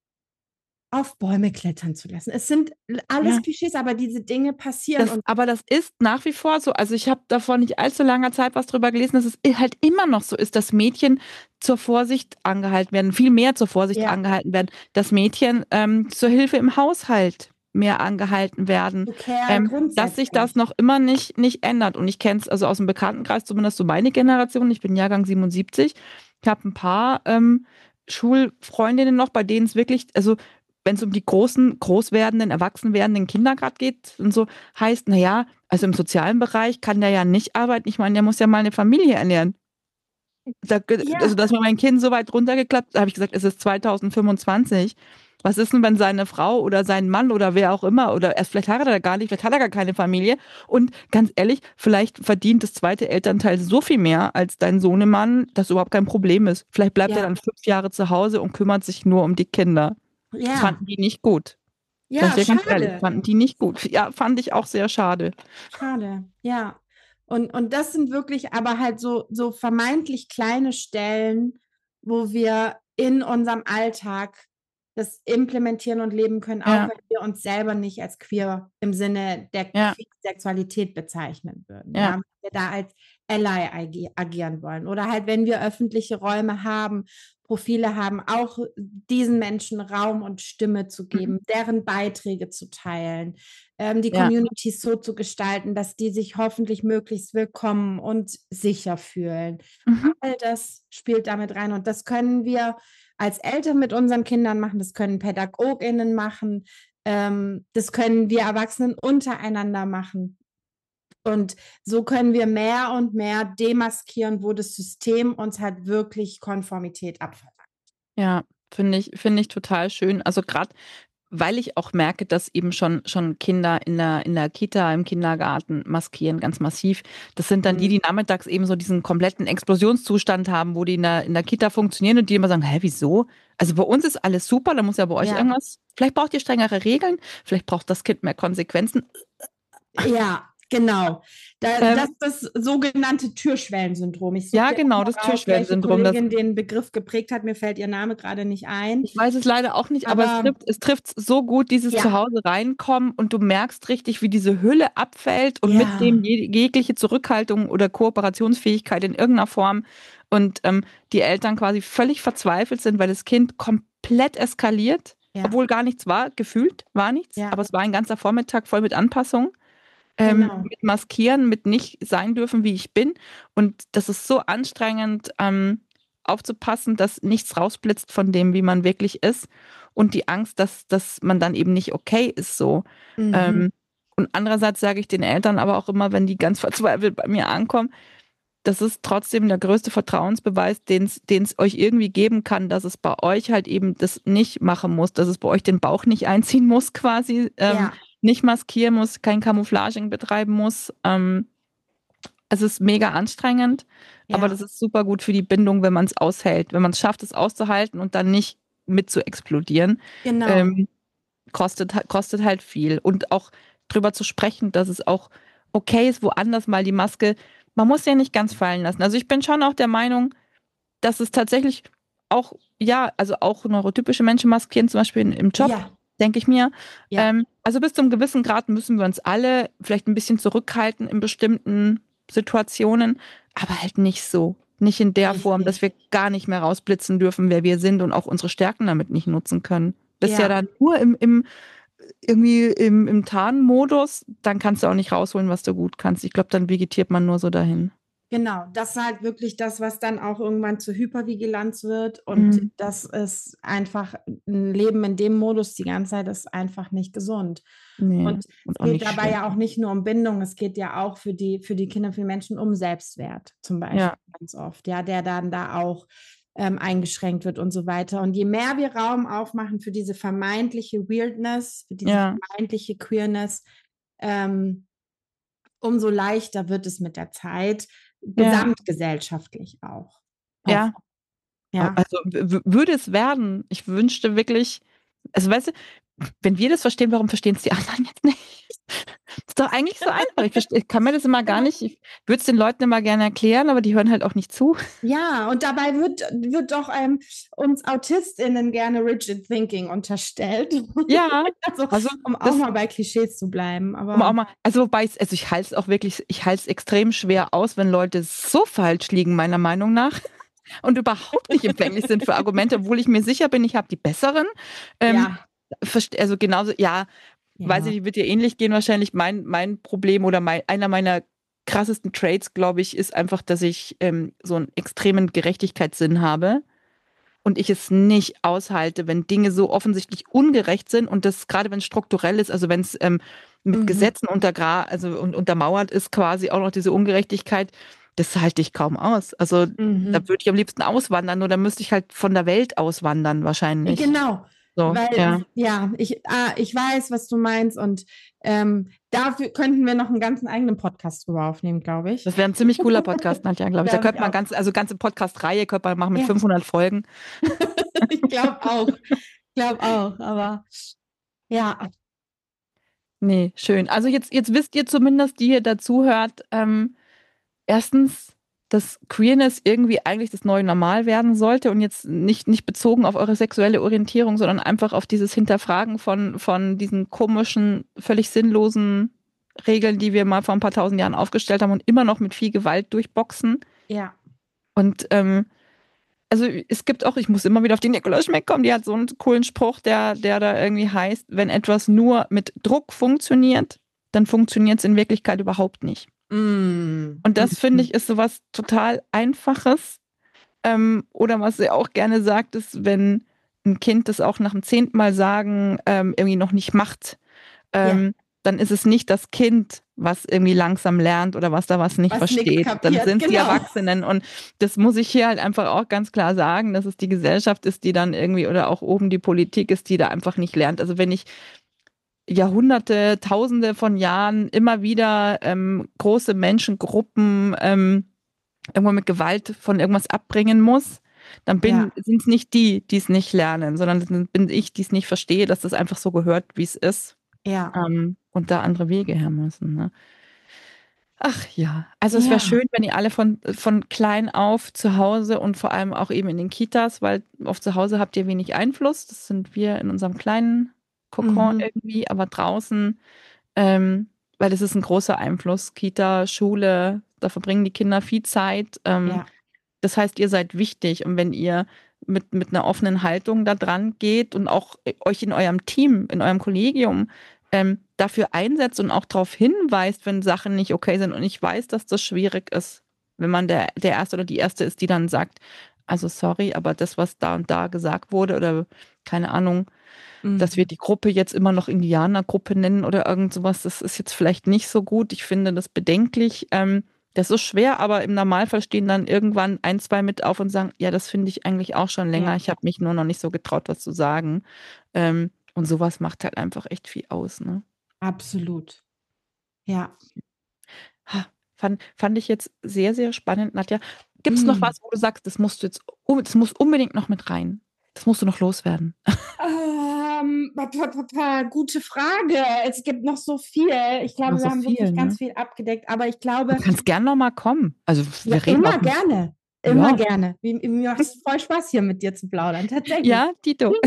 auf Bäume klettern zu lassen. Es sind alles Klischees, aber diese Dinge passieren. Aber das ist nach wie vor so. Also ich habe da vor nicht allzu langer Zeit was drüber gelesen, dass es halt immer noch so ist, dass Mädchen zur Vorsicht angehalten werden, viel mehr zur Vorsicht angehalten werden, dass Mädchen zur Hilfe im Haushalt mehr angehalten werden, dass sich das noch immer nicht ändert. Und ich kenne es also aus dem Bekanntenkreis, zumindest so meine Generation, ich bin Jahrgang 77, ich habe ein paar Schulfreundinnen noch, bei denen es wirklich, also wenn es um die groß werdenden, erwachsen werdenden Kinder gerade geht und so, heißt, naja, also im sozialen Bereich kann der ja nicht arbeiten. Ich meine, der muss ja mal eine Familie ernähren. Also, dass mir mein Kind so weit runtergeklappt, da habe ich gesagt, es ist 2025. Was ist denn, wenn seine Frau oder sein Mann oder wer auch immer, oder erst vielleicht heiratet er gar nicht, vielleicht hat er gar keine Familie. Und ganz ehrlich, vielleicht verdient das zweite Elternteil so viel mehr als dein Sohnemann, dass überhaupt kein Problem ist. Vielleicht bleibt er dann 5 Jahre zu Hause und kümmert sich nur um die Kinder. Das fanden die nicht gut. Ja, Sag ich dir ganz schade. ehrlich, fanden die nicht gut. Ja, fand ich auch sehr schade. Schade, ja. Und das sind wirklich aber halt so vermeintlich kleine Stellen, wo wir in unserem Alltag das implementieren und leben können, auch wenn wir uns selber nicht als queer im Sinne der Sexualität bezeichnen würden. Ja. Wenn wir da als Ally agieren wollen. Oder halt, wenn wir öffentliche Räume haben, Profile haben, auch diesen Menschen Raum und Stimme zu geben, deren Beiträge zu teilen, die Communities so zu gestalten, dass die sich hoffentlich möglichst willkommen und sicher fühlen. All das spielt damit rein und das können wir als Eltern mit unseren Kindern machen, das können PädagogInnen machen, das können wir Erwachsenen untereinander machen. Und so können wir mehr und mehr demaskieren, wo das System uns halt wirklich Konformität abverlangt. Ja, finde ich total schön. Also gerade, weil ich auch merke, dass eben schon Kinder in der Kita, im Kindergarten maskieren, ganz massiv. Das sind dann die nachmittags eben so diesen kompletten Explosionszustand haben, wo die in der Kita funktionieren und die immer sagen, hä, wieso? Also bei uns ist alles super, da muss ja bei euch irgendwas, vielleicht braucht ihr strengere Regeln, vielleicht braucht das Kind mehr Konsequenzen. Ja, genau. Das ist das sogenannte Türschwellensyndrom. Ja, genau, das Türschwellensyndrom. Welche Kollegin den Begriff geprägt hat, mir fällt ihr Name gerade nicht ein. Ich weiß es leider auch nicht, aber es trifft so gut, dieses Zuhause reinkommen und du merkst richtig, wie diese Hülle abfällt und mit dem jegliche Zurückhaltung oder Kooperationsfähigkeit in irgendeiner Form und die Eltern quasi völlig verzweifelt sind, weil das Kind komplett eskaliert, obwohl gar nichts war, gefühlt war nichts, aber es war ein ganzer Vormittag voll mit Anpassung. Mit Maskieren, mit nicht sein dürfen, wie ich bin. Und das ist so anstrengend, aufzupassen, dass nichts rausblitzt von dem, wie man wirklich ist. Und die Angst, dass man dann eben nicht okay ist so. Und andererseits sage ich den Eltern aber auch immer, wenn die ganz verzweifelt bei mir ankommen, das ist trotzdem der größte Vertrauensbeweis, den es euch irgendwie geben kann, dass es bei euch halt eben das nicht machen muss, dass es bei euch den Bauch nicht einziehen muss quasi, nicht maskieren muss, kein Camouflaging betreiben muss. Es ist mega anstrengend, aber das ist super gut für die Bindung, wenn man es aushält. Wenn man es schafft, es auszuhalten und dann nicht mit zu explodieren, kostet halt viel. Und auch drüber zu sprechen, dass es auch okay ist, woanders mal die Maske, man muss ja nicht ganz fallen lassen. Also ich bin schon auch der Meinung, dass es tatsächlich auch, also auch neurotypische Menschen maskieren, zum Beispiel im Job, denke ich mir. Also bis zu einem gewissen Grad müssen wir uns alle vielleicht ein bisschen zurückhalten in bestimmten Situationen, aber halt nicht so. Nicht in der Form, dass wir gar nicht mehr rausblitzen dürfen, wer wir sind und auch unsere Stärken damit nicht nutzen können. Bist ja dann nur irgendwie im Tarnmodus, dann kannst du auch nicht rausholen, was du gut kannst. Ich glaube, dann vegetiert man nur so dahin. Genau, das ist halt wirklich das, was dann auch irgendwann zur Hypervigilanz wird und das ist einfach ein Leben in dem Modus die ganze Zeit ist einfach nicht gesund. Nee, Und und es auch geht nicht dabei schön. ja auch nicht nur um Bindung, es geht ja auch für die Kinder, für die Menschen um Selbstwert zum Ja, Beispiel ganz oft, ja, der dann da auch eingeschränkt wird und so weiter. Und je mehr wir Raum aufmachen für diese vermeintliche Weirdness, für diese ja, vermeintliche Queerness, umso leichter wird es mit der Zeit, ja, gesamtgesellschaftlich auch. ja. Ja. Also würde es werden. Ich wünschte wirklich, also weißt du, wenn wir das verstehen, warum verstehen es die anderen jetzt nicht? Ist doch eigentlich so einfach. Ich kann mir das immer gar nicht, ich würde es den Leuten immer gerne erklären, aber die hören halt auch nicht zu. Ja, und dabei wird doch uns AutistInnen gerne Rigid Thinking unterstellt. Ja, Also, also um auch das, mal bei Klischees zu bleiben. um auch Aber mal, also wobei also ich halte es auch wirklich, ich halte es extrem schwer aus, wenn Leute so falsch liegen, meiner Meinung nach, und überhaupt nicht empfänglich sind für Argumente, obwohl ich mir sicher bin, ich habe die besseren. Ähm, ja, also genauso, ja, weiß ja, ich nicht, wird dir ähnlich gehen wahrscheinlich. Mein Problem oder einer meiner krassesten Traits, glaube ich, ist einfach, dass ich so einen extremen Gerechtigkeitssinn habe und ich es nicht aushalte, wenn Dinge so offensichtlich ungerecht sind und das gerade wenn es strukturell ist, also wenn es mit mhm, Gesetzen untermauert ist, quasi auch noch diese Ungerechtigkeit, das halte ich kaum aus. Also da mhm. würde ich am liebsten auswandern oder müsste ich halt von der Welt auswandern wahrscheinlich. Genau, So, weil ja. ja, ich weiß, was du meinst und dafür könnten wir noch einen ganzen eigenen Podcast drüber aufnehmen, glaube ich. Das wäre ein ziemlich cooler Podcast, Nadja, glaube ich. Da Glaube könnte ich man auch. also ganze Podcast-Reihe könnte man machen mit Ja, 500 Folgen. ich glaube auch. Glaube auch, aber ja, Nee, schön. Also jetzt wisst ihr zumindest, die ihr dazuhört, erstens, dass Queerness irgendwie eigentlich das neue Normal werden sollte und jetzt nicht bezogen auf eure sexuelle Orientierung, sondern einfach auf dieses Hinterfragen von diesen komischen, völlig sinnlosen Regeln, die wir mal vor ein paar tausend Jahren aufgestellt haben und immer noch mit viel Gewalt durchboxen. ja, Und also es gibt auch, ich muss immer wieder auf die Nicola Schmeck kommen, die hat so einen coolen Spruch, der da irgendwie heißt, wenn etwas nur mit Druck funktioniert, dann funktioniert es in Wirklichkeit überhaupt nicht. mm, Und das finde mhm. ich ist sowas total Einfaches. Oder was sie auch gerne sagt, ist, wenn ein Kind das auch nach dem 10. Mal sagen irgendwie noch nicht macht, Ja, dann ist es nicht das Kind, was irgendwie langsam lernt oder was da was nicht was nichts versteht. Dann kapiert, sind es die genau. Erwachsenen. Und das muss ich hier halt einfach auch ganz klar sagen, dass es die Gesellschaft ist, die dann irgendwie, oder auch oben die Politik ist, die da einfach nicht lernt. Also wenn ich Jahrhunderte, Tausende von Jahren immer wieder große Menschengruppen irgendwo mit Gewalt von irgendwas abbringen muss, dann Ja, sind es nicht die, die es nicht lernen, sondern bin ich, die es nicht verstehe, dass das einfach so gehört, wie es ist, ja, und da andere Wege her müssen. Ne? Ach ja, also es wäre ja. schön, wenn ihr alle von klein auf zu Hause und vor allem auch eben in den Kitas, weil auf zu Hause habt ihr wenig Einfluss, das sind wir in unserem kleinen Kokon Mhm. irgendwie, aber draußen, ähm, weil das ist ein großer Einfluss, Kita, Schule, da verbringen die Kinder viel Zeit. Ja, Das heißt, ihr seid wichtig und wenn ihr mit einer offenen Haltung da dran geht und auch euch in eurem Team, in eurem Kollegium dafür einsetzt und auch darauf hinweist, wenn Sachen nicht okay sind. Und ich weiß, dass das schwierig ist, wenn man der Erste oder die Erste ist, die dann sagt, also sorry, aber das, was da und da gesagt wurde oder keine Ahnung, dass wir mhm. die Gruppe jetzt immer noch Indianergruppe nennen oder irgend sowas, das ist jetzt vielleicht nicht so gut. Ich finde das bedenklich. Das ist schwer, aber im Normalfall stehen dann irgendwann ein, zwei mit auf und sagen, ja, das finde ich eigentlich auch schon länger. Ja, Ich habe mich nur noch nicht so getraut, was zu sagen. Und sowas macht halt einfach echt viel aus, ne? absolut. Ja. Ha, fand ich jetzt sehr, sehr spannend, Nadja. Gibt es noch Mm. was, wo du sagst, das muss unbedingt noch mit rein? Das musst du noch loswerden. Gute Frage. Es gibt noch so viel. Ich Noch glaube, wir so haben viel, wirklich ganz ne? viel abgedeckt. Aber ich Du glaube, kannst gern noch mal kommen. Also ja, wir reden auch immer noch. gerne. Immer Ja, gerne. Mir macht es voll Spaß, hier mit dir zu plaudern, tatsächlich. ja, Tito.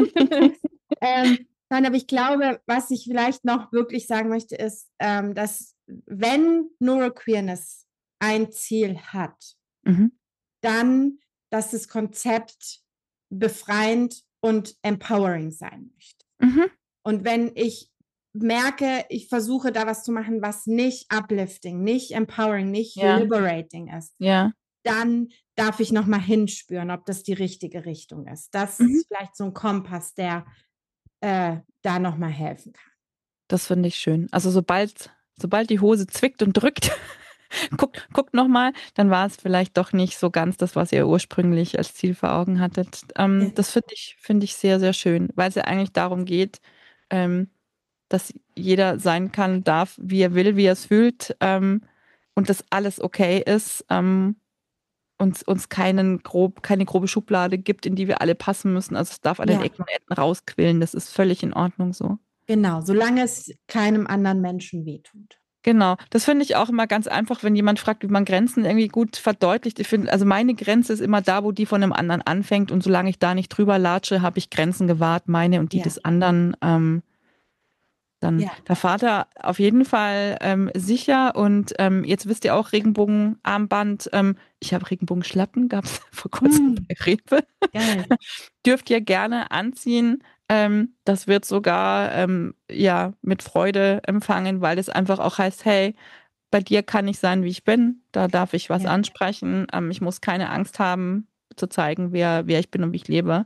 Nein, aber ich glaube, was ich vielleicht noch wirklich sagen möchte, ist, dass wenn Neuroqueerness ein Ziel hat, Mhm. dann, dass das Konzept befreiend und empowering sein möchte. Mhm. Und wenn ich merke, ich versuche da was zu machen, was nicht uplifting, nicht empowering, nicht liberating ist, dann darf ich nochmal hinspüren, ob das die richtige Richtung ist. Das ist vielleicht so ein Kompass, der da nochmal helfen kann. Das finde ich schön. Also sobald die Hose zwickt und drückt, guckt nochmal, dann war es vielleicht doch nicht so ganz das, was ihr ursprünglich als Ziel vor Augen hattet. Das finde ich sehr, sehr schön, weil es ja eigentlich darum geht, dass jeder sein kann, darf, wie er will, wie er es fühlt, und dass alles okay ist, uns keine grobe Schublade gibt, in die wir alle passen müssen. Also es darf an den Ecken und Enden rausquillen. Das ist völlig in Ordnung so. Genau, solange es keinem anderen Menschen wehtut. Genau, das finde ich auch immer ganz einfach, wenn jemand fragt, wie man Grenzen irgendwie gut verdeutlicht. Ich finde, also meine Grenze ist immer da, wo die von einem anderen anfängt, und solange ich da nicht drüber latsche, habe ich Grenzen gewahrt, meine und die des anderen. Dann der Vater auf jeden Fall sicher, und jetzt wisst ihr auch, Regenbogenarmband, ich habe Regenbogenschlappen, gab es vor kurzem bei Rewe. Geil. Dürft ihr gerne anziehen. Das wird sogar mit Freude empfangen, weil es einfach auch heißt, hey, bei dir kann ich sein, wie ich bin, da darf ich was ansprechen, ich muss keine Angst haben zu zeigen, wer ich bin und wie ich lebe.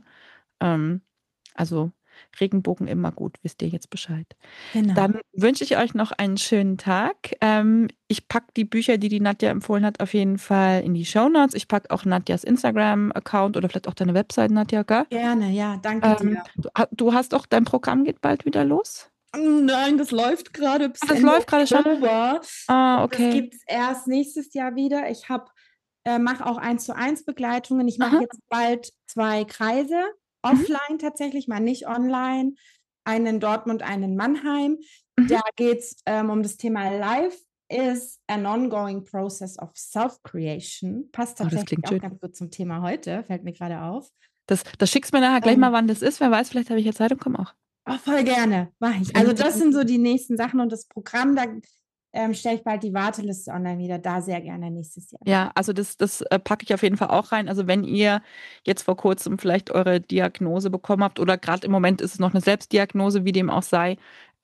Also Regenbogen immer gut, wisst ihr jetzt Bescheid. Genau. Dann wünsche ich euch noch einen schönen Tag. Ich packe die Bücher, die Nadja empfohlen hat, auf jeden Fall in die Shownotes. Ich packe auch Nadjas Instagram-Account oder vielleicht auch deine Website, Nadja, gell? Gerne, ja, danke dir. Du hast auch, dein Programm geht bald wieder los? Nein, das läuft gerade bis das läuft gerade schon? Okay. Das gibt es erst nächstes Jahr wieder. Ich mache auch 1:1 Begleitungen. Ich mache jetzt bald 2 Kreise. Offline tatsächlich, mal nicht online. Einen in Dortmund, einen in Mannheim. Da geht es um das Thema Life is an ongoing process of self-creation. Passt tatsächlich auch ganz gut zum Thema heute, fällt mir gerade auf. Das schickst du mir nachher gleich mal, wann das ist. Wer weiß, vielleicht habe ich ja Zeit und komme auch. Oh, voll gerne, mache ich. Also das sind so die nächsten Sachen, und das Programm, da stelle ich bald die Warteliste online wieder, da sehr gerne nächstes Jahr. Ja, also das packe ich auf jeden Fall auch rein. Also wenn ihr jetzt vor kurzem vielleicht eure Diagnose bekommen habt, oder gerade im Moment ist es noch eine Selbstdiagnose, wie dem auch sei,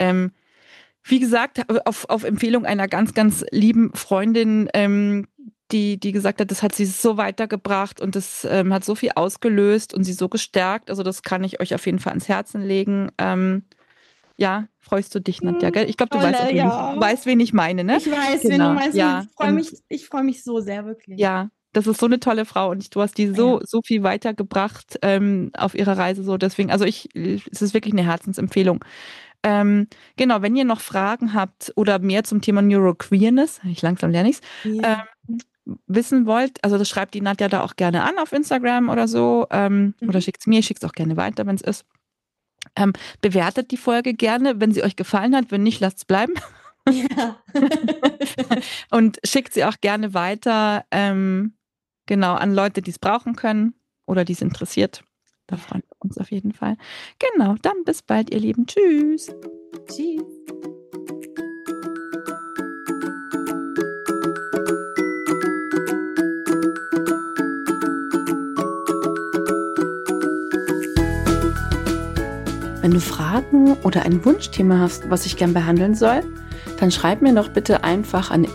wie gesagt, auf Empfehlung einer ganz, ganz lieben Freundin, die gesagt hat, das hat sie so weitergebracht und das hat so viel ausgelöst und sie so gestärkt. Also das kann ich euch auf jeden Fall ans Herzen legen. Ja, freust du dich, Nadja, gell? Ich glaube, du weißt, wen ich meine, ne? Ich weiß, wen du meinst. Ja, ich freue mich so sehr, wirklich. Ja, das ist so eine tolle Frau, und du hast die so viel weitergebracht auf ihrer Reise. So, deswegen, also es ist wirklich eine Herzensempfehlung. Genau, wenn ihr noch Fragen habt oder mehr zum Thema Neuroqueerness, langsam lerne ich es, wissen wollt, also das schreibt die Nadja da auch gerne an auf Instagram oder so, oder schickt es mir, ich schicke es auch gerne weiter, wenn es ist. Bewertet die Folge gerne, wenn sie euch gefallen hat. Wenn nicht, lasst es bleiben. Ja. Und schickt sie auch gerne weiter, genau, an Leute, die es brauchen können oder die es interessiert. Da freuen wir uns auf jeden Fall. Genau, dann bis bald, ihr Lieben. Tschüss. Tschüss. Wenn du Fragen oder ein Wunschthema hast, was ich gern behandeln soll, dann schreib mir doch bitte einfach an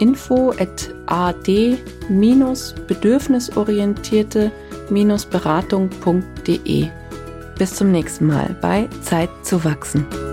info@ad-bedürfnisorientierte-beratung.de. Bis zum nächsten Mal bei Zeit zu wachsen.